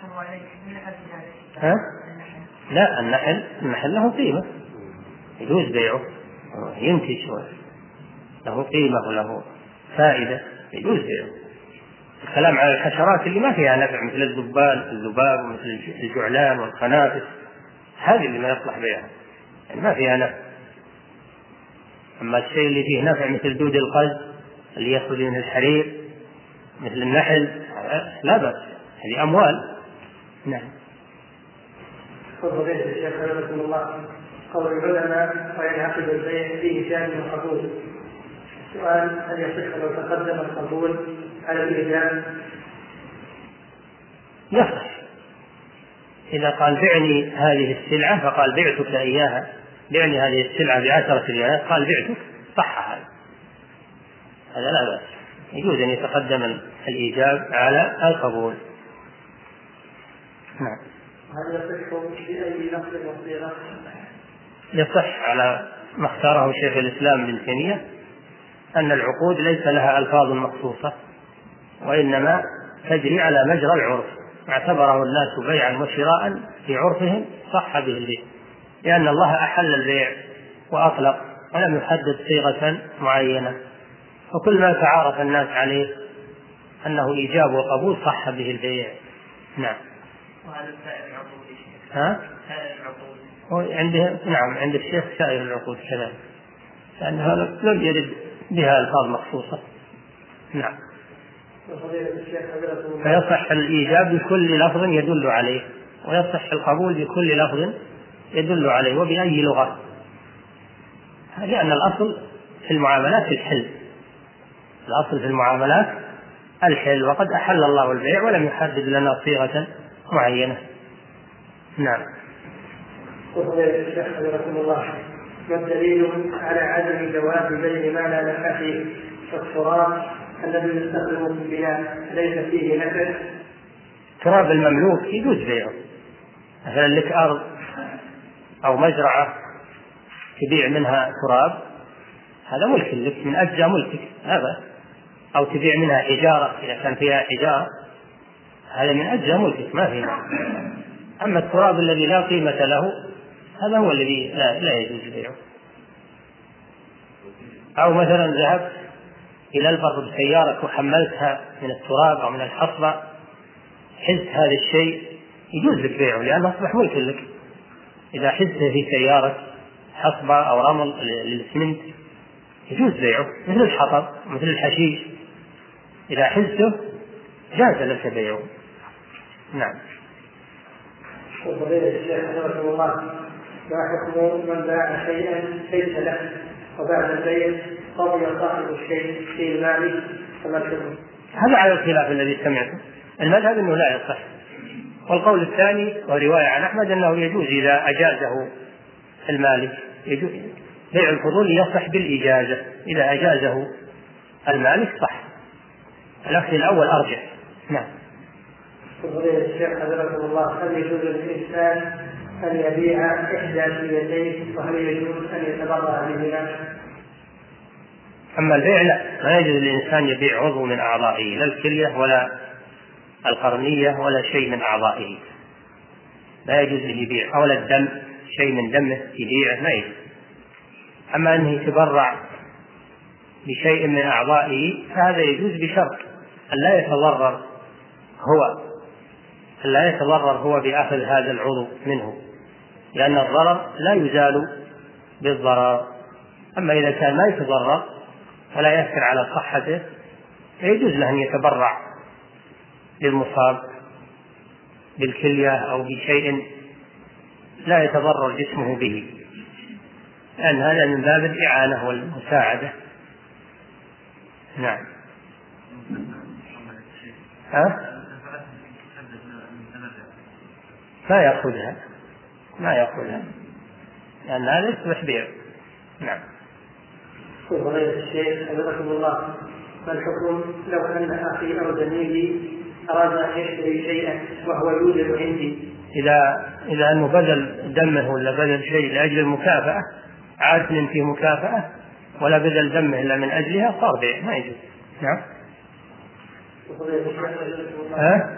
ها؟ لا، النحل النحل له قيمة يجوز بيعه، ينتج له قيمة وله فائدة يجوز بيعه. الكلام على الحشرات اللي ما فيها نفع مثل الذبان الذباب ومثل الجعلان والخنافس هذه اللي ما يصلح بيعها، يعني ما فيها نفع. أما الشيء اللي فيه نفع مثل دود القز اللي يخرج منه الحرير مثل النحل لا بأس، هذه أموال. نعم. فضيلة الشيخ حفظكم الله، قول العلماء وينعقد البيع فيه شأن القبول. السؤال: هل يصح لو تقدم القبول على الإيجاب؟ يصح. إذا قال بعني هذه السلعة فقال بعتك إياها، بعني هذه السلعة بعشرة ريالات، قال بعتك، صح هذا، هذا لا بأس، يجوز أن يتقدم الإيجاب على القبول. نعم. هل يصح بأي لفظ وصيغة؟ يصح على ما اختاره شيخ الإسلام ابن تيمية أن العقود ليس لها ألفاظ مخصوصة، وإنما تجري على مجرى العرف، اعتبره الناس بيعا وشراء في عرفهم صح به البيع، لأن الله أحل البيع وأطلق ولم يحدد صيغة معينة، وكل ما تعارف الناس عليه أنه إيجاب وقبول صح به البيع. نعم. وهذا سائر العقود. ها؟ سائر العقود. وعنده نعم عند الشيخ سائر العقود كذلك، لأنها لم يرد بها ألفاظ مخصوصة. نعم. فيصح الإيجاب بكل لفظ يدل عليه، ويصح القبول بكل لفظ يدل عليه وبأي لغة، لأن الأصل في المعاملات الحل، الأصل في المعاملات الحل، وقد أحل الله البيع ولم يحدد لنا صيغة معينة. نعم. رحمه الله، ما الدليل على عدم جواز بيع ما لا نفع فيه؟ التراب الذي يستخدم في البناء ليس فيه نفع. تراب المملوك يجوز بيعه، مثلا لك أرض أو مزرعة تبيع منها تراب، هذا ملك لك من أجزاء ملكك هذا، أو تبيع منها حجارة إذا كان فيها حجارة، هذا من أجزاء ملكك ما فيه. أما التراب الذي لا قيمة له هذا هو الذي لا, لا يجوز بيعه. أو مثلا ذهبت إلى البر بسيارة وحملتها من التراب أو من الحصبة، حزت هذا الشيء يجوز لك بيعه لأنه أصبح ملك لك. إذا حزته في سيارة حصبة أو رمل للإسمنت يجوز بيعه، مثل الحطب مثل الحشيش، إذا حزته جاز لك بيعه. نعم. وفضيلة الشيخ حفظكم الله، ما حكم من باع شيئا ليس له وبعد البيع قضي صاحب الشيء في المال فما الحكم؟ هذا على الخلاف الذي سمعته، المذهب أنه لا يصح، والقول الثاني ورواية عن أحمد أنه يجوز إذا أجازه المالك، يجوز بيع الفضول يصح بالإجازة، إذا أجازه المالك صح، الأخذ الأول أرجح. نعم. فضيلة الشيخ حفظكم الله، هل يجوز للإنسان أن يبيع إحدى اليدين وهل يجوز أن يتبرع بهما؟ أما البيع لا، ما يجوز للإنسان يبيع عضو من أعضائه، لا الكلية ولا القرنية ولا شيء من أعضائه، لا يجوز له يبيع، أو الدم شيء من دمه يبيعه ما يجوز. أما أنه يتبرع بشيء من أعضائه فهذا يجوز بشرط أن لا يتضرر هو أن لا يتضرر هو بأخذ هذا العضو منه، لأن الضرر لا يزال بالضرر. أما إذا كان ما يتضرر ولا يأثر على صحته فيجوز له أن يتبرع للمصاب بالكلية أو بشيء لا يتضرر جسمه به، لأن هذا من باب الإعانة والمساعدة. نعم. ها؟ ما يأخذها ما يأخذها لأن هذا يصبح بيع. نعم. فضيلة الشيخ حفظكم الله، ما الحكم لو أن أخي أو زميلي أراد أن يشتري شيئا وهو يوجد عندي؟ إذا إذا أنه بذل دمه ولا بذل شيء لأجل المكافأة، عاد في مكافأة ولا بذل دمه إلا من أجلها، صار بيع ما يجوز. نعم. ها؟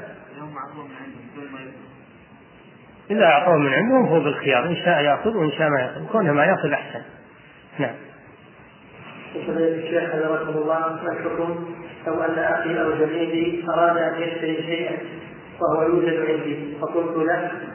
إذا أعطوه من عندهم هو بالخيار، إن شاء يأخذ وإن شاء ما يأخذ، كونه ما يأخذ أحسن. نعم. الشيخ حفظكم الله، ما الحكم لو أن أخي أو زميلي أراد أن يشتري شيئا وهو يوجد عندي فقلت له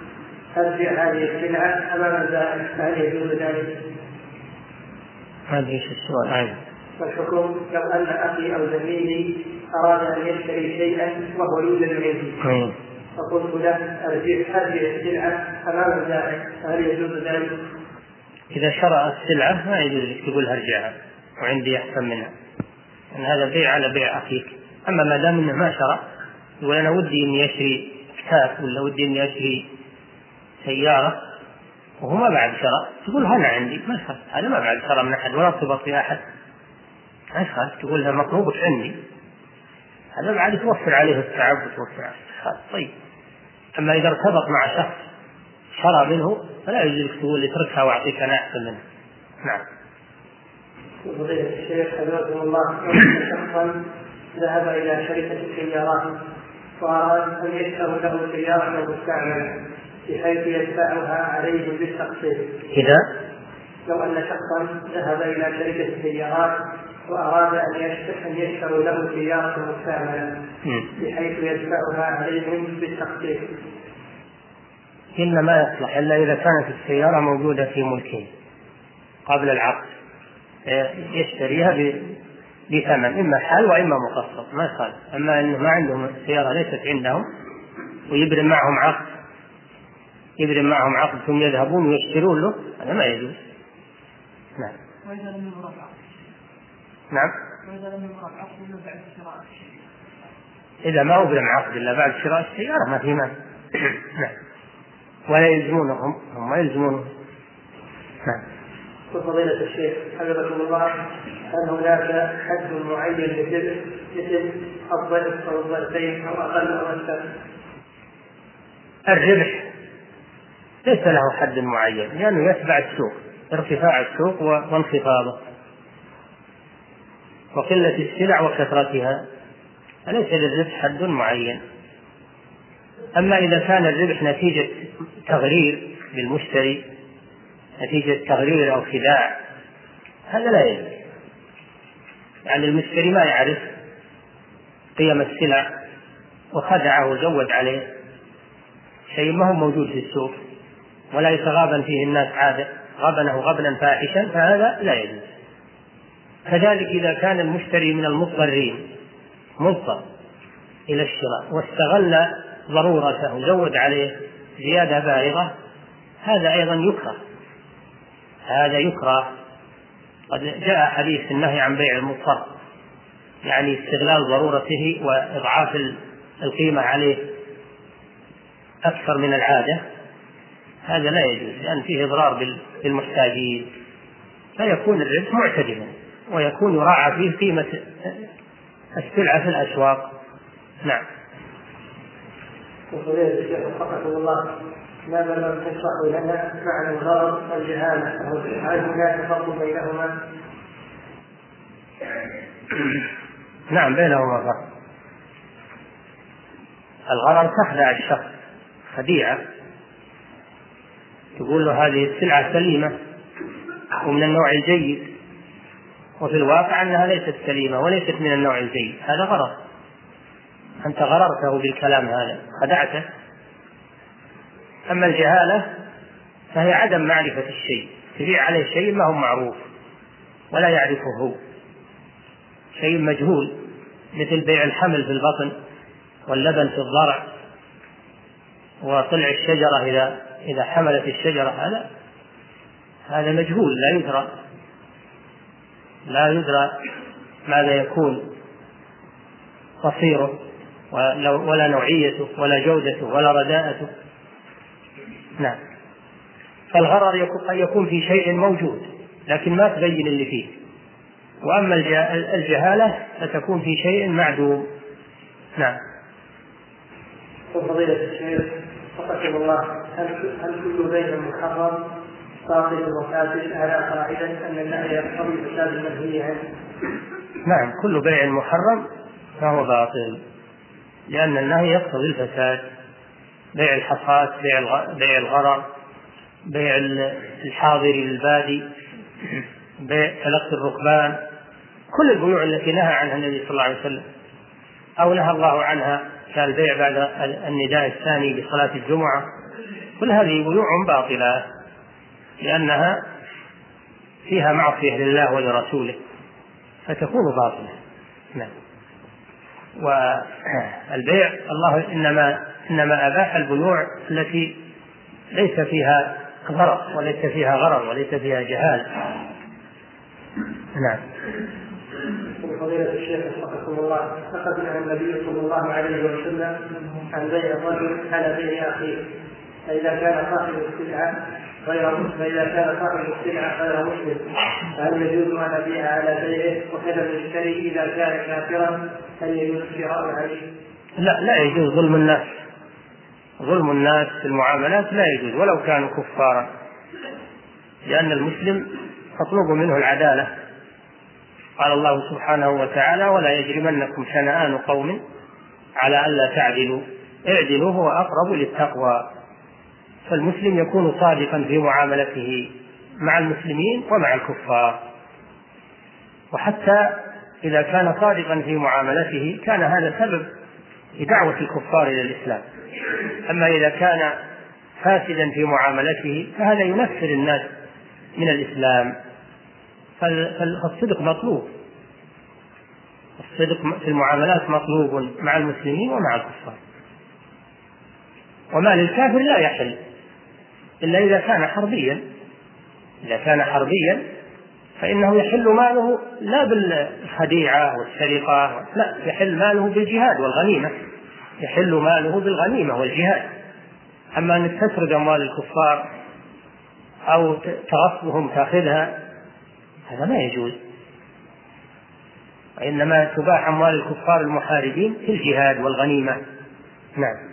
أرجع هذه السلعة أمام البائع فهل يجوز ذلك؟ هذا ايش السؤال؟ أيضا والحكم لو أن أخي أو زميلي أراد أن يشتري شيئا وهو يوجد عندي فقلت له أرجع هذه السلعة أمام البائع فهل يجوز ذلك؟ إذا شرى السلعة ما يجوز لك تقول هرجعها وعندي أحسن منها، أن هذا بيع على بيع أخيك. أما ما دام إنه ما شرى يقول أنا ودي إني أشتري كتاب ولا ودي إني أشتري سيارة وهو ما بعد شرى، تقول هنا عندي ما شرى، هذا ما بعد شرى من أحد ولا ارتبط بأحد، ما شرى تقول له مطلوبك عندي، هذا بعد توفر عليه التعب وتوفر عليه. طيب أما إذا ارتبط مع شخص شرى منه فلا يجوز لك تقول اتركها وأعطيك أنا أحسن منه. نعم. فضيلة الشيخ حفظكم الله، شخصا ذهب إلى شركة السيارات وأراد أن يشتروا له سيارة مستعملة بحيث يدفعها عليهم بالتقسيط. إذا لو أن شخصا ذهب إلى شركة السيارات وأراد أن يشتروا له سيارة مستعملة بحيث يدفعها عليهم بالتقسيط، إلا ما يصلح إلا إذا كانت السيارة موجودة في ملكه قبل العقد يشتريها بثمن إما حال وإما مقسط ما صار. أما أنه ما عندهم السيارة ليست عندهم ويبرم معهم عقد يبرم معهم عقد ثم يذهبون ويشترون له، هذا ما يجوز. نعم. وإذا لم يبرم عقد. نعم. وإذا لم يبرم عقد إلا بعد شراء الشيء. إذا ما أبرم عقد إلا بعد شراء السيارة ما في مانع. نعم. ولا يلزمونهم هم ما يلزمونهم. نعم. فضيلة الشيخ حفظكم الله، هل هناك حد معين للربح مثل الضعف أو الضعفين أو أقل أو أكثر؟ الربح ليس له حد معين لأنه يتبع السوق، ارتفاع السوق وانخفاضه وقلة السلع وكثرتها، فليس للربح حد معين. أما إذا كان الربح نتيجة تغرير بالمشتري، نتيجة تغرير أو خداع، هذا لا يجوز. يعني المشتري ما يعرف قيم السلع وخدعه وزود عليه شيء ما هو موجود في السوق ولا يتغابن فيه الناس عادة غبنه غبنا فاحشا، فهذا لا يجوز. كذلك إذا كان المشتري من المضطرين مضطر إلى الشراء واستغل ضرورته وزود عليه زيادة بالغة، هذا أيضا يكره هذا يكره قد جاء حديث النهي عن بيع المضطر، يعني استغلال ضرورته وإضعاف القيمة عليه أكثر من العادة، هذا لا يجوز لأن فيه إضرار بالمحتاجين، فيكون الربح معتدلا ويكون يراعى فيه قيمة السلعة في الأسواق. نعم. وفضيلة الشيخ وفقكم الله، ماذا لو تشرحوا لنا معنى الغرض والجهالة، هل هناك فرق بينهما؟ نعم بينهما فرق. الغرض تخدع الشخص خديعة، تقول له هذه السلعة سليمة ومن النوع الجيد، وفي الواقع أنها ليست سليمة وليست من النوع الجيد، هذا غرض، أنت غررته بالكلام هذا خدعته. أما الجهالة فهي عدم معرفة الشيء، تبيع عليه شيء ما هو معروف ولا يعرفه هو، شيء مجهول، مثل بيع الحمل في البطن واللبن في الضرع وطلع الشجرة إذا إذا حملت الشجرة، هذا هذا مجهول لا يدرى لا يدرى ماذا يكون مصيره ولا نوعيته ولا جودته ولا رداءته. نعم. فالغرر قد يكون في شيء موجود لكن ما تبين اللي فيه، وأما الجهالة فتكون في شيء معدوم. نعم. فضيلة الشيخ وفقكم الله، هل هل كل بيع محرم باطل وفاسد على قاعدة أن النهي يقتضي فساد المنهي عنه؟ نعم، كل بيع محرم فهو باطل لأن النهي يقتضي الفساد، بيع الحصاد، بيع الغرر، بيع الحاضر للبادي، بيع تلقي الركبان، كل البيوع التي نهى عنها النبي صلى الله عليه وسلم أو نهى الله عنها كالبيع بعد النداء الثاني بصلاة الجمعة كل هذه بيوع باطلة لأنها فيها معصية لله ولرسوله فتكون باطلة. نعم. والبيع الله إنما إنما أباح البيوع التي ليس فيها ضرر وليس فيها غرر وليس فيها جهال. نعم. فضيلة الشيخ وفقكم الله، أخذ عن النبي صلى الله عليه وسلم عن بيع الرجل على بيع أخيه، فإذا كان صاحب السلعة غير مسلم فإذا كان صاحب السلعة غير مسلم فهل يجوز أن أبيع على بيعه؟ وكذا المشتري إذا كان كافرا هل يجوز الشراء عليه؟ لا لا يجوز ظلم الناس، ظلم الناس في المعاملات لا يجوز ولو كانوا كفارا، لأن المسلم تطلب منه العدالة. قال الله سبحانه وتعالى: ولا يجرمنكم شنآن قوم على ألا تعدلوا اعدلوا هو أقرب للتقوى. فالمسلم يكون صادقا في معاملته مع المسلمين ومع الكفار، وحتى إذا كان صادقا في معاملته كان هذا سبب لدعوة الكفار إلى الإسلام. أما إذا كان فاسدا في معاملته فهذا ينفر الناس من الإسلام. فالصدق مطلوب، الصدق في المعاملات مطلوب مع المسلمين ومع الكفار. وما للكافر لا يحل إلا إذا كان حربيا، إذا كان حربيا فإنه يحل ماله لا بالخديعة والسرقة، لا، يحل ماله بالجهاد والغنيمة، يحل ماله بالغنيمة والجهاد. أما أن تسرق أموال الكفار أو تغصبهم تأخذها هذا ما يجوز، وإنما تباح أموال الكفار المحاربين في الجهاد والغنيمة. نعم.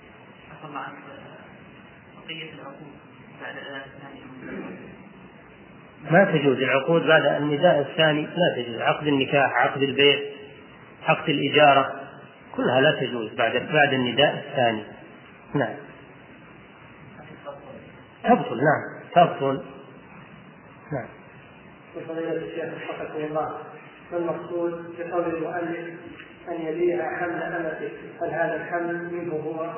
ما تجوز العقود بعد النداء الثاني، لا تجوز. عقد النكاح، عقد البيع، عقد الإجارة، كلها لا تجوز بعد بعد النداء الثاني. نعم. تبطل. نعم تبطل. نعم. فضيلة الشيخ وفقكم الله، ما المقصود بقول المؤلف أن يبيع حمل أمته؟ هل هذا الحمل منه هو؟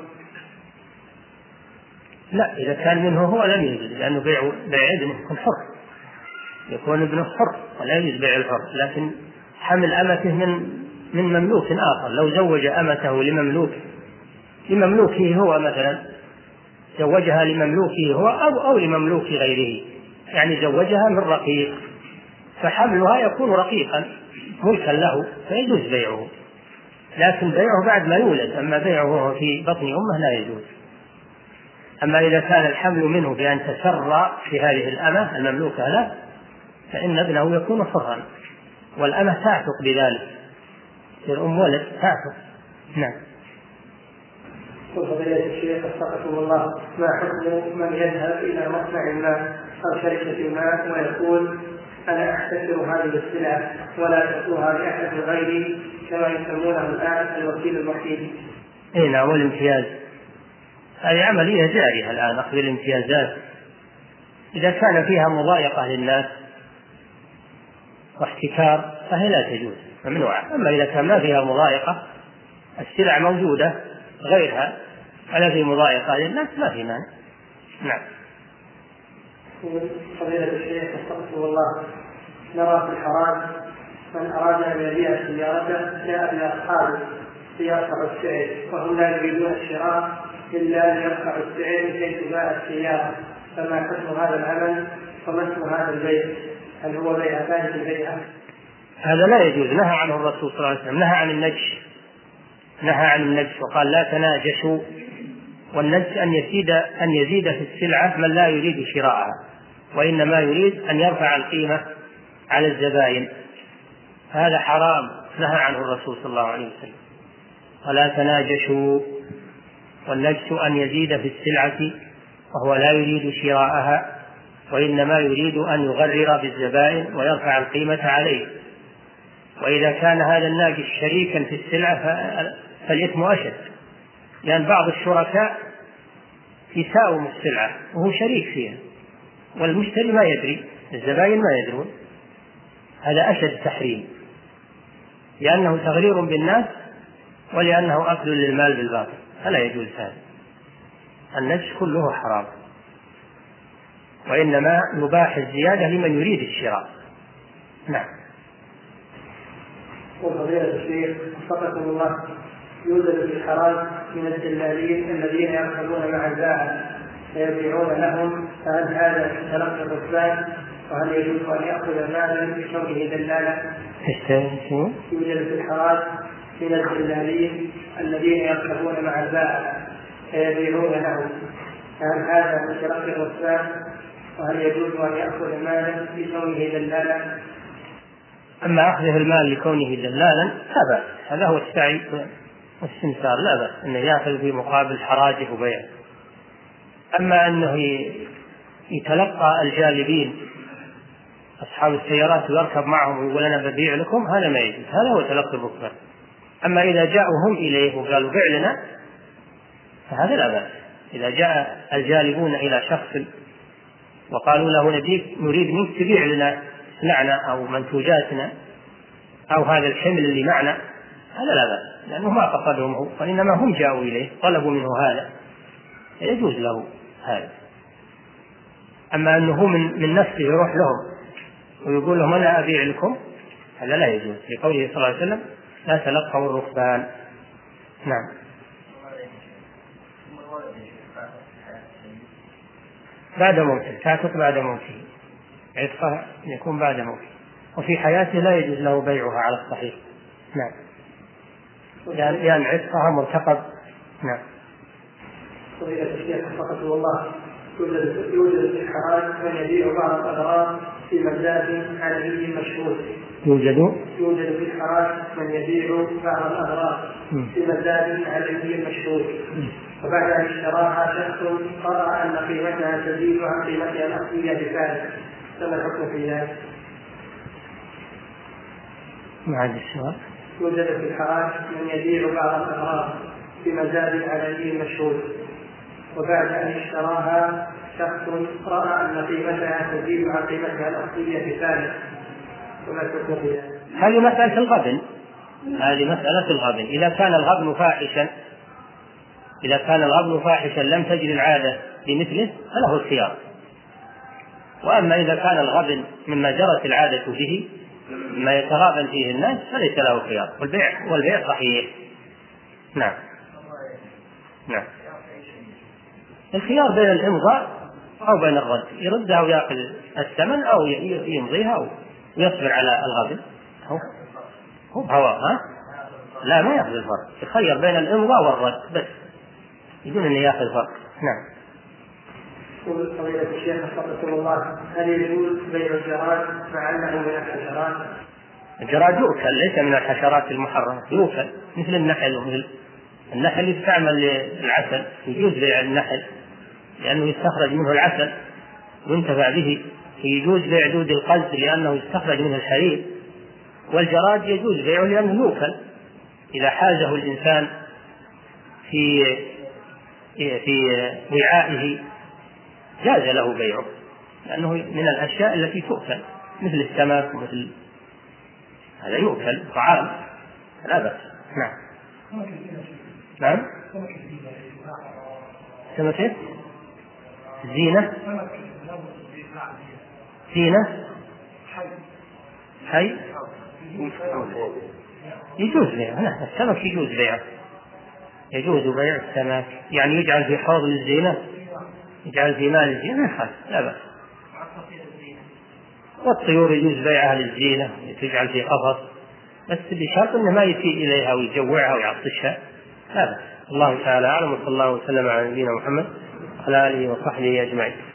لا، إذا كان منه هو لم يجوز، لأنه بيع بيع ابنه يكون حر، يكون ابنه حر ولا يجوز بيع الحر. لكن حمل أمته من من مملوك آخر، لو زوج أمته لمملوك لمملوكه هو مثلا، زوجها لمملوكه هو أو أو لمملوك غيره، يعني زوجها من رقيق، فحملها يكون رقيقا ملكا له فيجوز بيعه. لكن بيعه بعد ما يولد، أما بيعه في بطن أمه لا يجوز. أما إذا كان الحمل منه بأن تسرى في هذه الأمة المملوكة له فإن ابنه يكون حرا، والأمة تعتق بذلك، يصير أم ولد تعتق. نعم. فضيلة الشيخ وفقكم الله، ما حكم من يذهب إلى مصنع ما أو شركة ما ويقول أنا أحتكر هذه السلعة ولا تأتوها لأحد غيري كما يسمونه الآن الوكيل الوحيد؟ أي نعم، والامتياز هذه عملية جارية الآن، أخذ الامتيازات إذا كان فيها مضايقة للناس واحتكار فهي لا تجوز، ممنوعة. أما إذا كان ما فيها مضايقة، السلع موجودة غيرها ولا في مضايقة للناس، ما في مانع. نعم. فضيلة الشيخ وفقكم الله، نرى في الحرام من أراد أن يبيع سيارته جاء إلى أصحابه ليرفعوا السعر وهم لا يريدون الشراء إلا ليرفعوا السعر لكي تباع السيارة، فما حكم هذا العمل وما اسم هذا البيع؟ هل هو بيع ثاني البيعة؟ هذا لا يجوز، نهى عنه الرسول صلى الله عليه وسلم، نهى عن النجش، نهى عن النجش وقال لا تناجشوا. والنجش أن يزيد أن يزيد في السلعة من لا يريد شراءها، وإنما يريد أن يرفع القيمة على الزبائن، هذا حرام نهى عنه الرسول صلى الله عليه وسلم. ولا تناجشوا، والنجش أن يزيد في السلعة وهو لا يريد شراءها، وإنما يريد أن يغرر بالزبائن ويرفع القيمة عليه. وإذا كان هذا الناجش شريكا في السلعة فالإثم أشد، لأن بعض الشركاء يساوم السلعة وهو شريك فيها والمشتري ما يدري، الزبائن ما يدرون، هذا أشد تحريم، لأنه تغرير بالناس ولأنه أكل للمال بالباطل، فلا يجوز هذا. النجس كله حرام، وإنما يباح الزيادة لمن يريد الشراء. نعم. وفضيلة الشيخ وفقكم الله، يوجد في الحرام من الدلالين الذين يركبون مع البائع فيبيعون لهم، فهل هذا تلقي الركبان؟ وهل يجوز أن يأخذ مالا بكونه دلالا؟ يوجد في الحرام من الدلالين الذين يركبون مع البائع فيبيعون لهم، فهل هذا من تلقي الركبان؟ وهل يجوز أن يأخذ مالا بكونه دلالا؟ أما أخذه المال لكونه دلالا لا بأس، هذا هو السعي والسمسار، لا بأس أنه يأخذ في مقابل حراجه وبيعه. أما أنه يتلقى الجالبين أصحاب السيارات ويركب معهم ويقول أنا ببيع لكم، هذا ما يجوز، هذا هو تلقي الركبان. أما إذا جاءوا هم إليه وقالوا بيع لنا فهذا لا بأس. إذا جاء الجالبون إلى شخص وقالوا له نريد منك تبيع لنا سلعنا أو منتوجاتنا أو هذا الحمل اللي معنا، هذا لا بأس، لأنه ما قصدهم هو، وإنما هم جاءوا إليه طلبوا منه هذا، يجوز له هذا. أما أنه من, من نفسه يروح لهم ويقول لهم أنا أبيع لكم، هذا لا يجوز، لقوله صلى الله عليه وسلم لا تلقوا الركبان. نعم. بعد موته، تعتق بعد موته، عتقها يكون بعد موته، وفي حياته لا يجوز له بيعها على الصحيح. نعم، لأن يعني عتقها مرتقب. نعم. فضيلة الشيخ وفقكم الله، يوجد في الحرام من يبيع بعض الأغراض في مجال عالمي مشهور. يوجد يوجد في الحرام من يبيع بعض الأغراض في مجال عالمي مشهور، وبعد أن اشتراها شخص قرأ أن قيمتها تزيد عن قيمتها الأصلية بفارق، فما الحكم في ذلك؟ ما عندي السؤال. يوجد في الحرام من يبيع بعض الأغراض في مجال عالمي مشهور، وبعد أن اشتراها شخص رأى أن قيمتها تزيد عن قيمتها الأصلية بثالث، وما تكون فيها؟ هذه مسألة الغبن، هذه مسألة الغبن. إذا كان الغبن فاحشا إذا كان الغبن فاحشا لم تجري العادة بمثله فله الخيار. وأما إذا كان الغبن مما جرت العادة به ما يتغابن فيه الناس فليس له خيار، والبيع والبيع صحيح. نعم. نعم. الخيار بين الإمضاء أو بين الرد، يردها ويأخذ الثمن أو يمضيها ويصبر على الغبن. هو هو هواه ها؟ لا، ما يأخذ الفرق، يخير بين الإمضاء والرد بس، يقول إنه يأخذ فرق. نعم. فضيلة الشيخ وفقكم الله، هل يجوز بيع الجراد مع أنه من الحشرات؟ الجراد يؤكل، ليس من الحشرات المحرمة، يؤكل مثل النحل، ومثل النحل يستعمل للعسل، يجوز بيع النحل لأنه يستخرج منه العسل وينتفع به، يجوز بيع دود القز لأنه يستخرج منه الحرير، والجراد يجوز بيعه لأنه يؤكل إذا حازه الإنسان في في وعائه جاز له بيعه، لأنه من الأشياء التي تؤكل مثل السمك ومثل هذا يؤكل طعام لا بأس. نعم. نعم. سمكة زينة زينة حي يجوز بيعه، السمك يجوز بيعه، يجوز بيع السمك، يعني يجعل في حوض للزينة، يجعل في مال الزينة لا بأس. والطيور يجوز بيعها للزينة، تجعل في قفص، بس بشرط انه ما يسيء اليها ويجوعها ويعطشها لا بأس. الله تعالى اعلم، وصلى الله وسلم على نبينا محمد وعلى اله وصحبه اجمعين.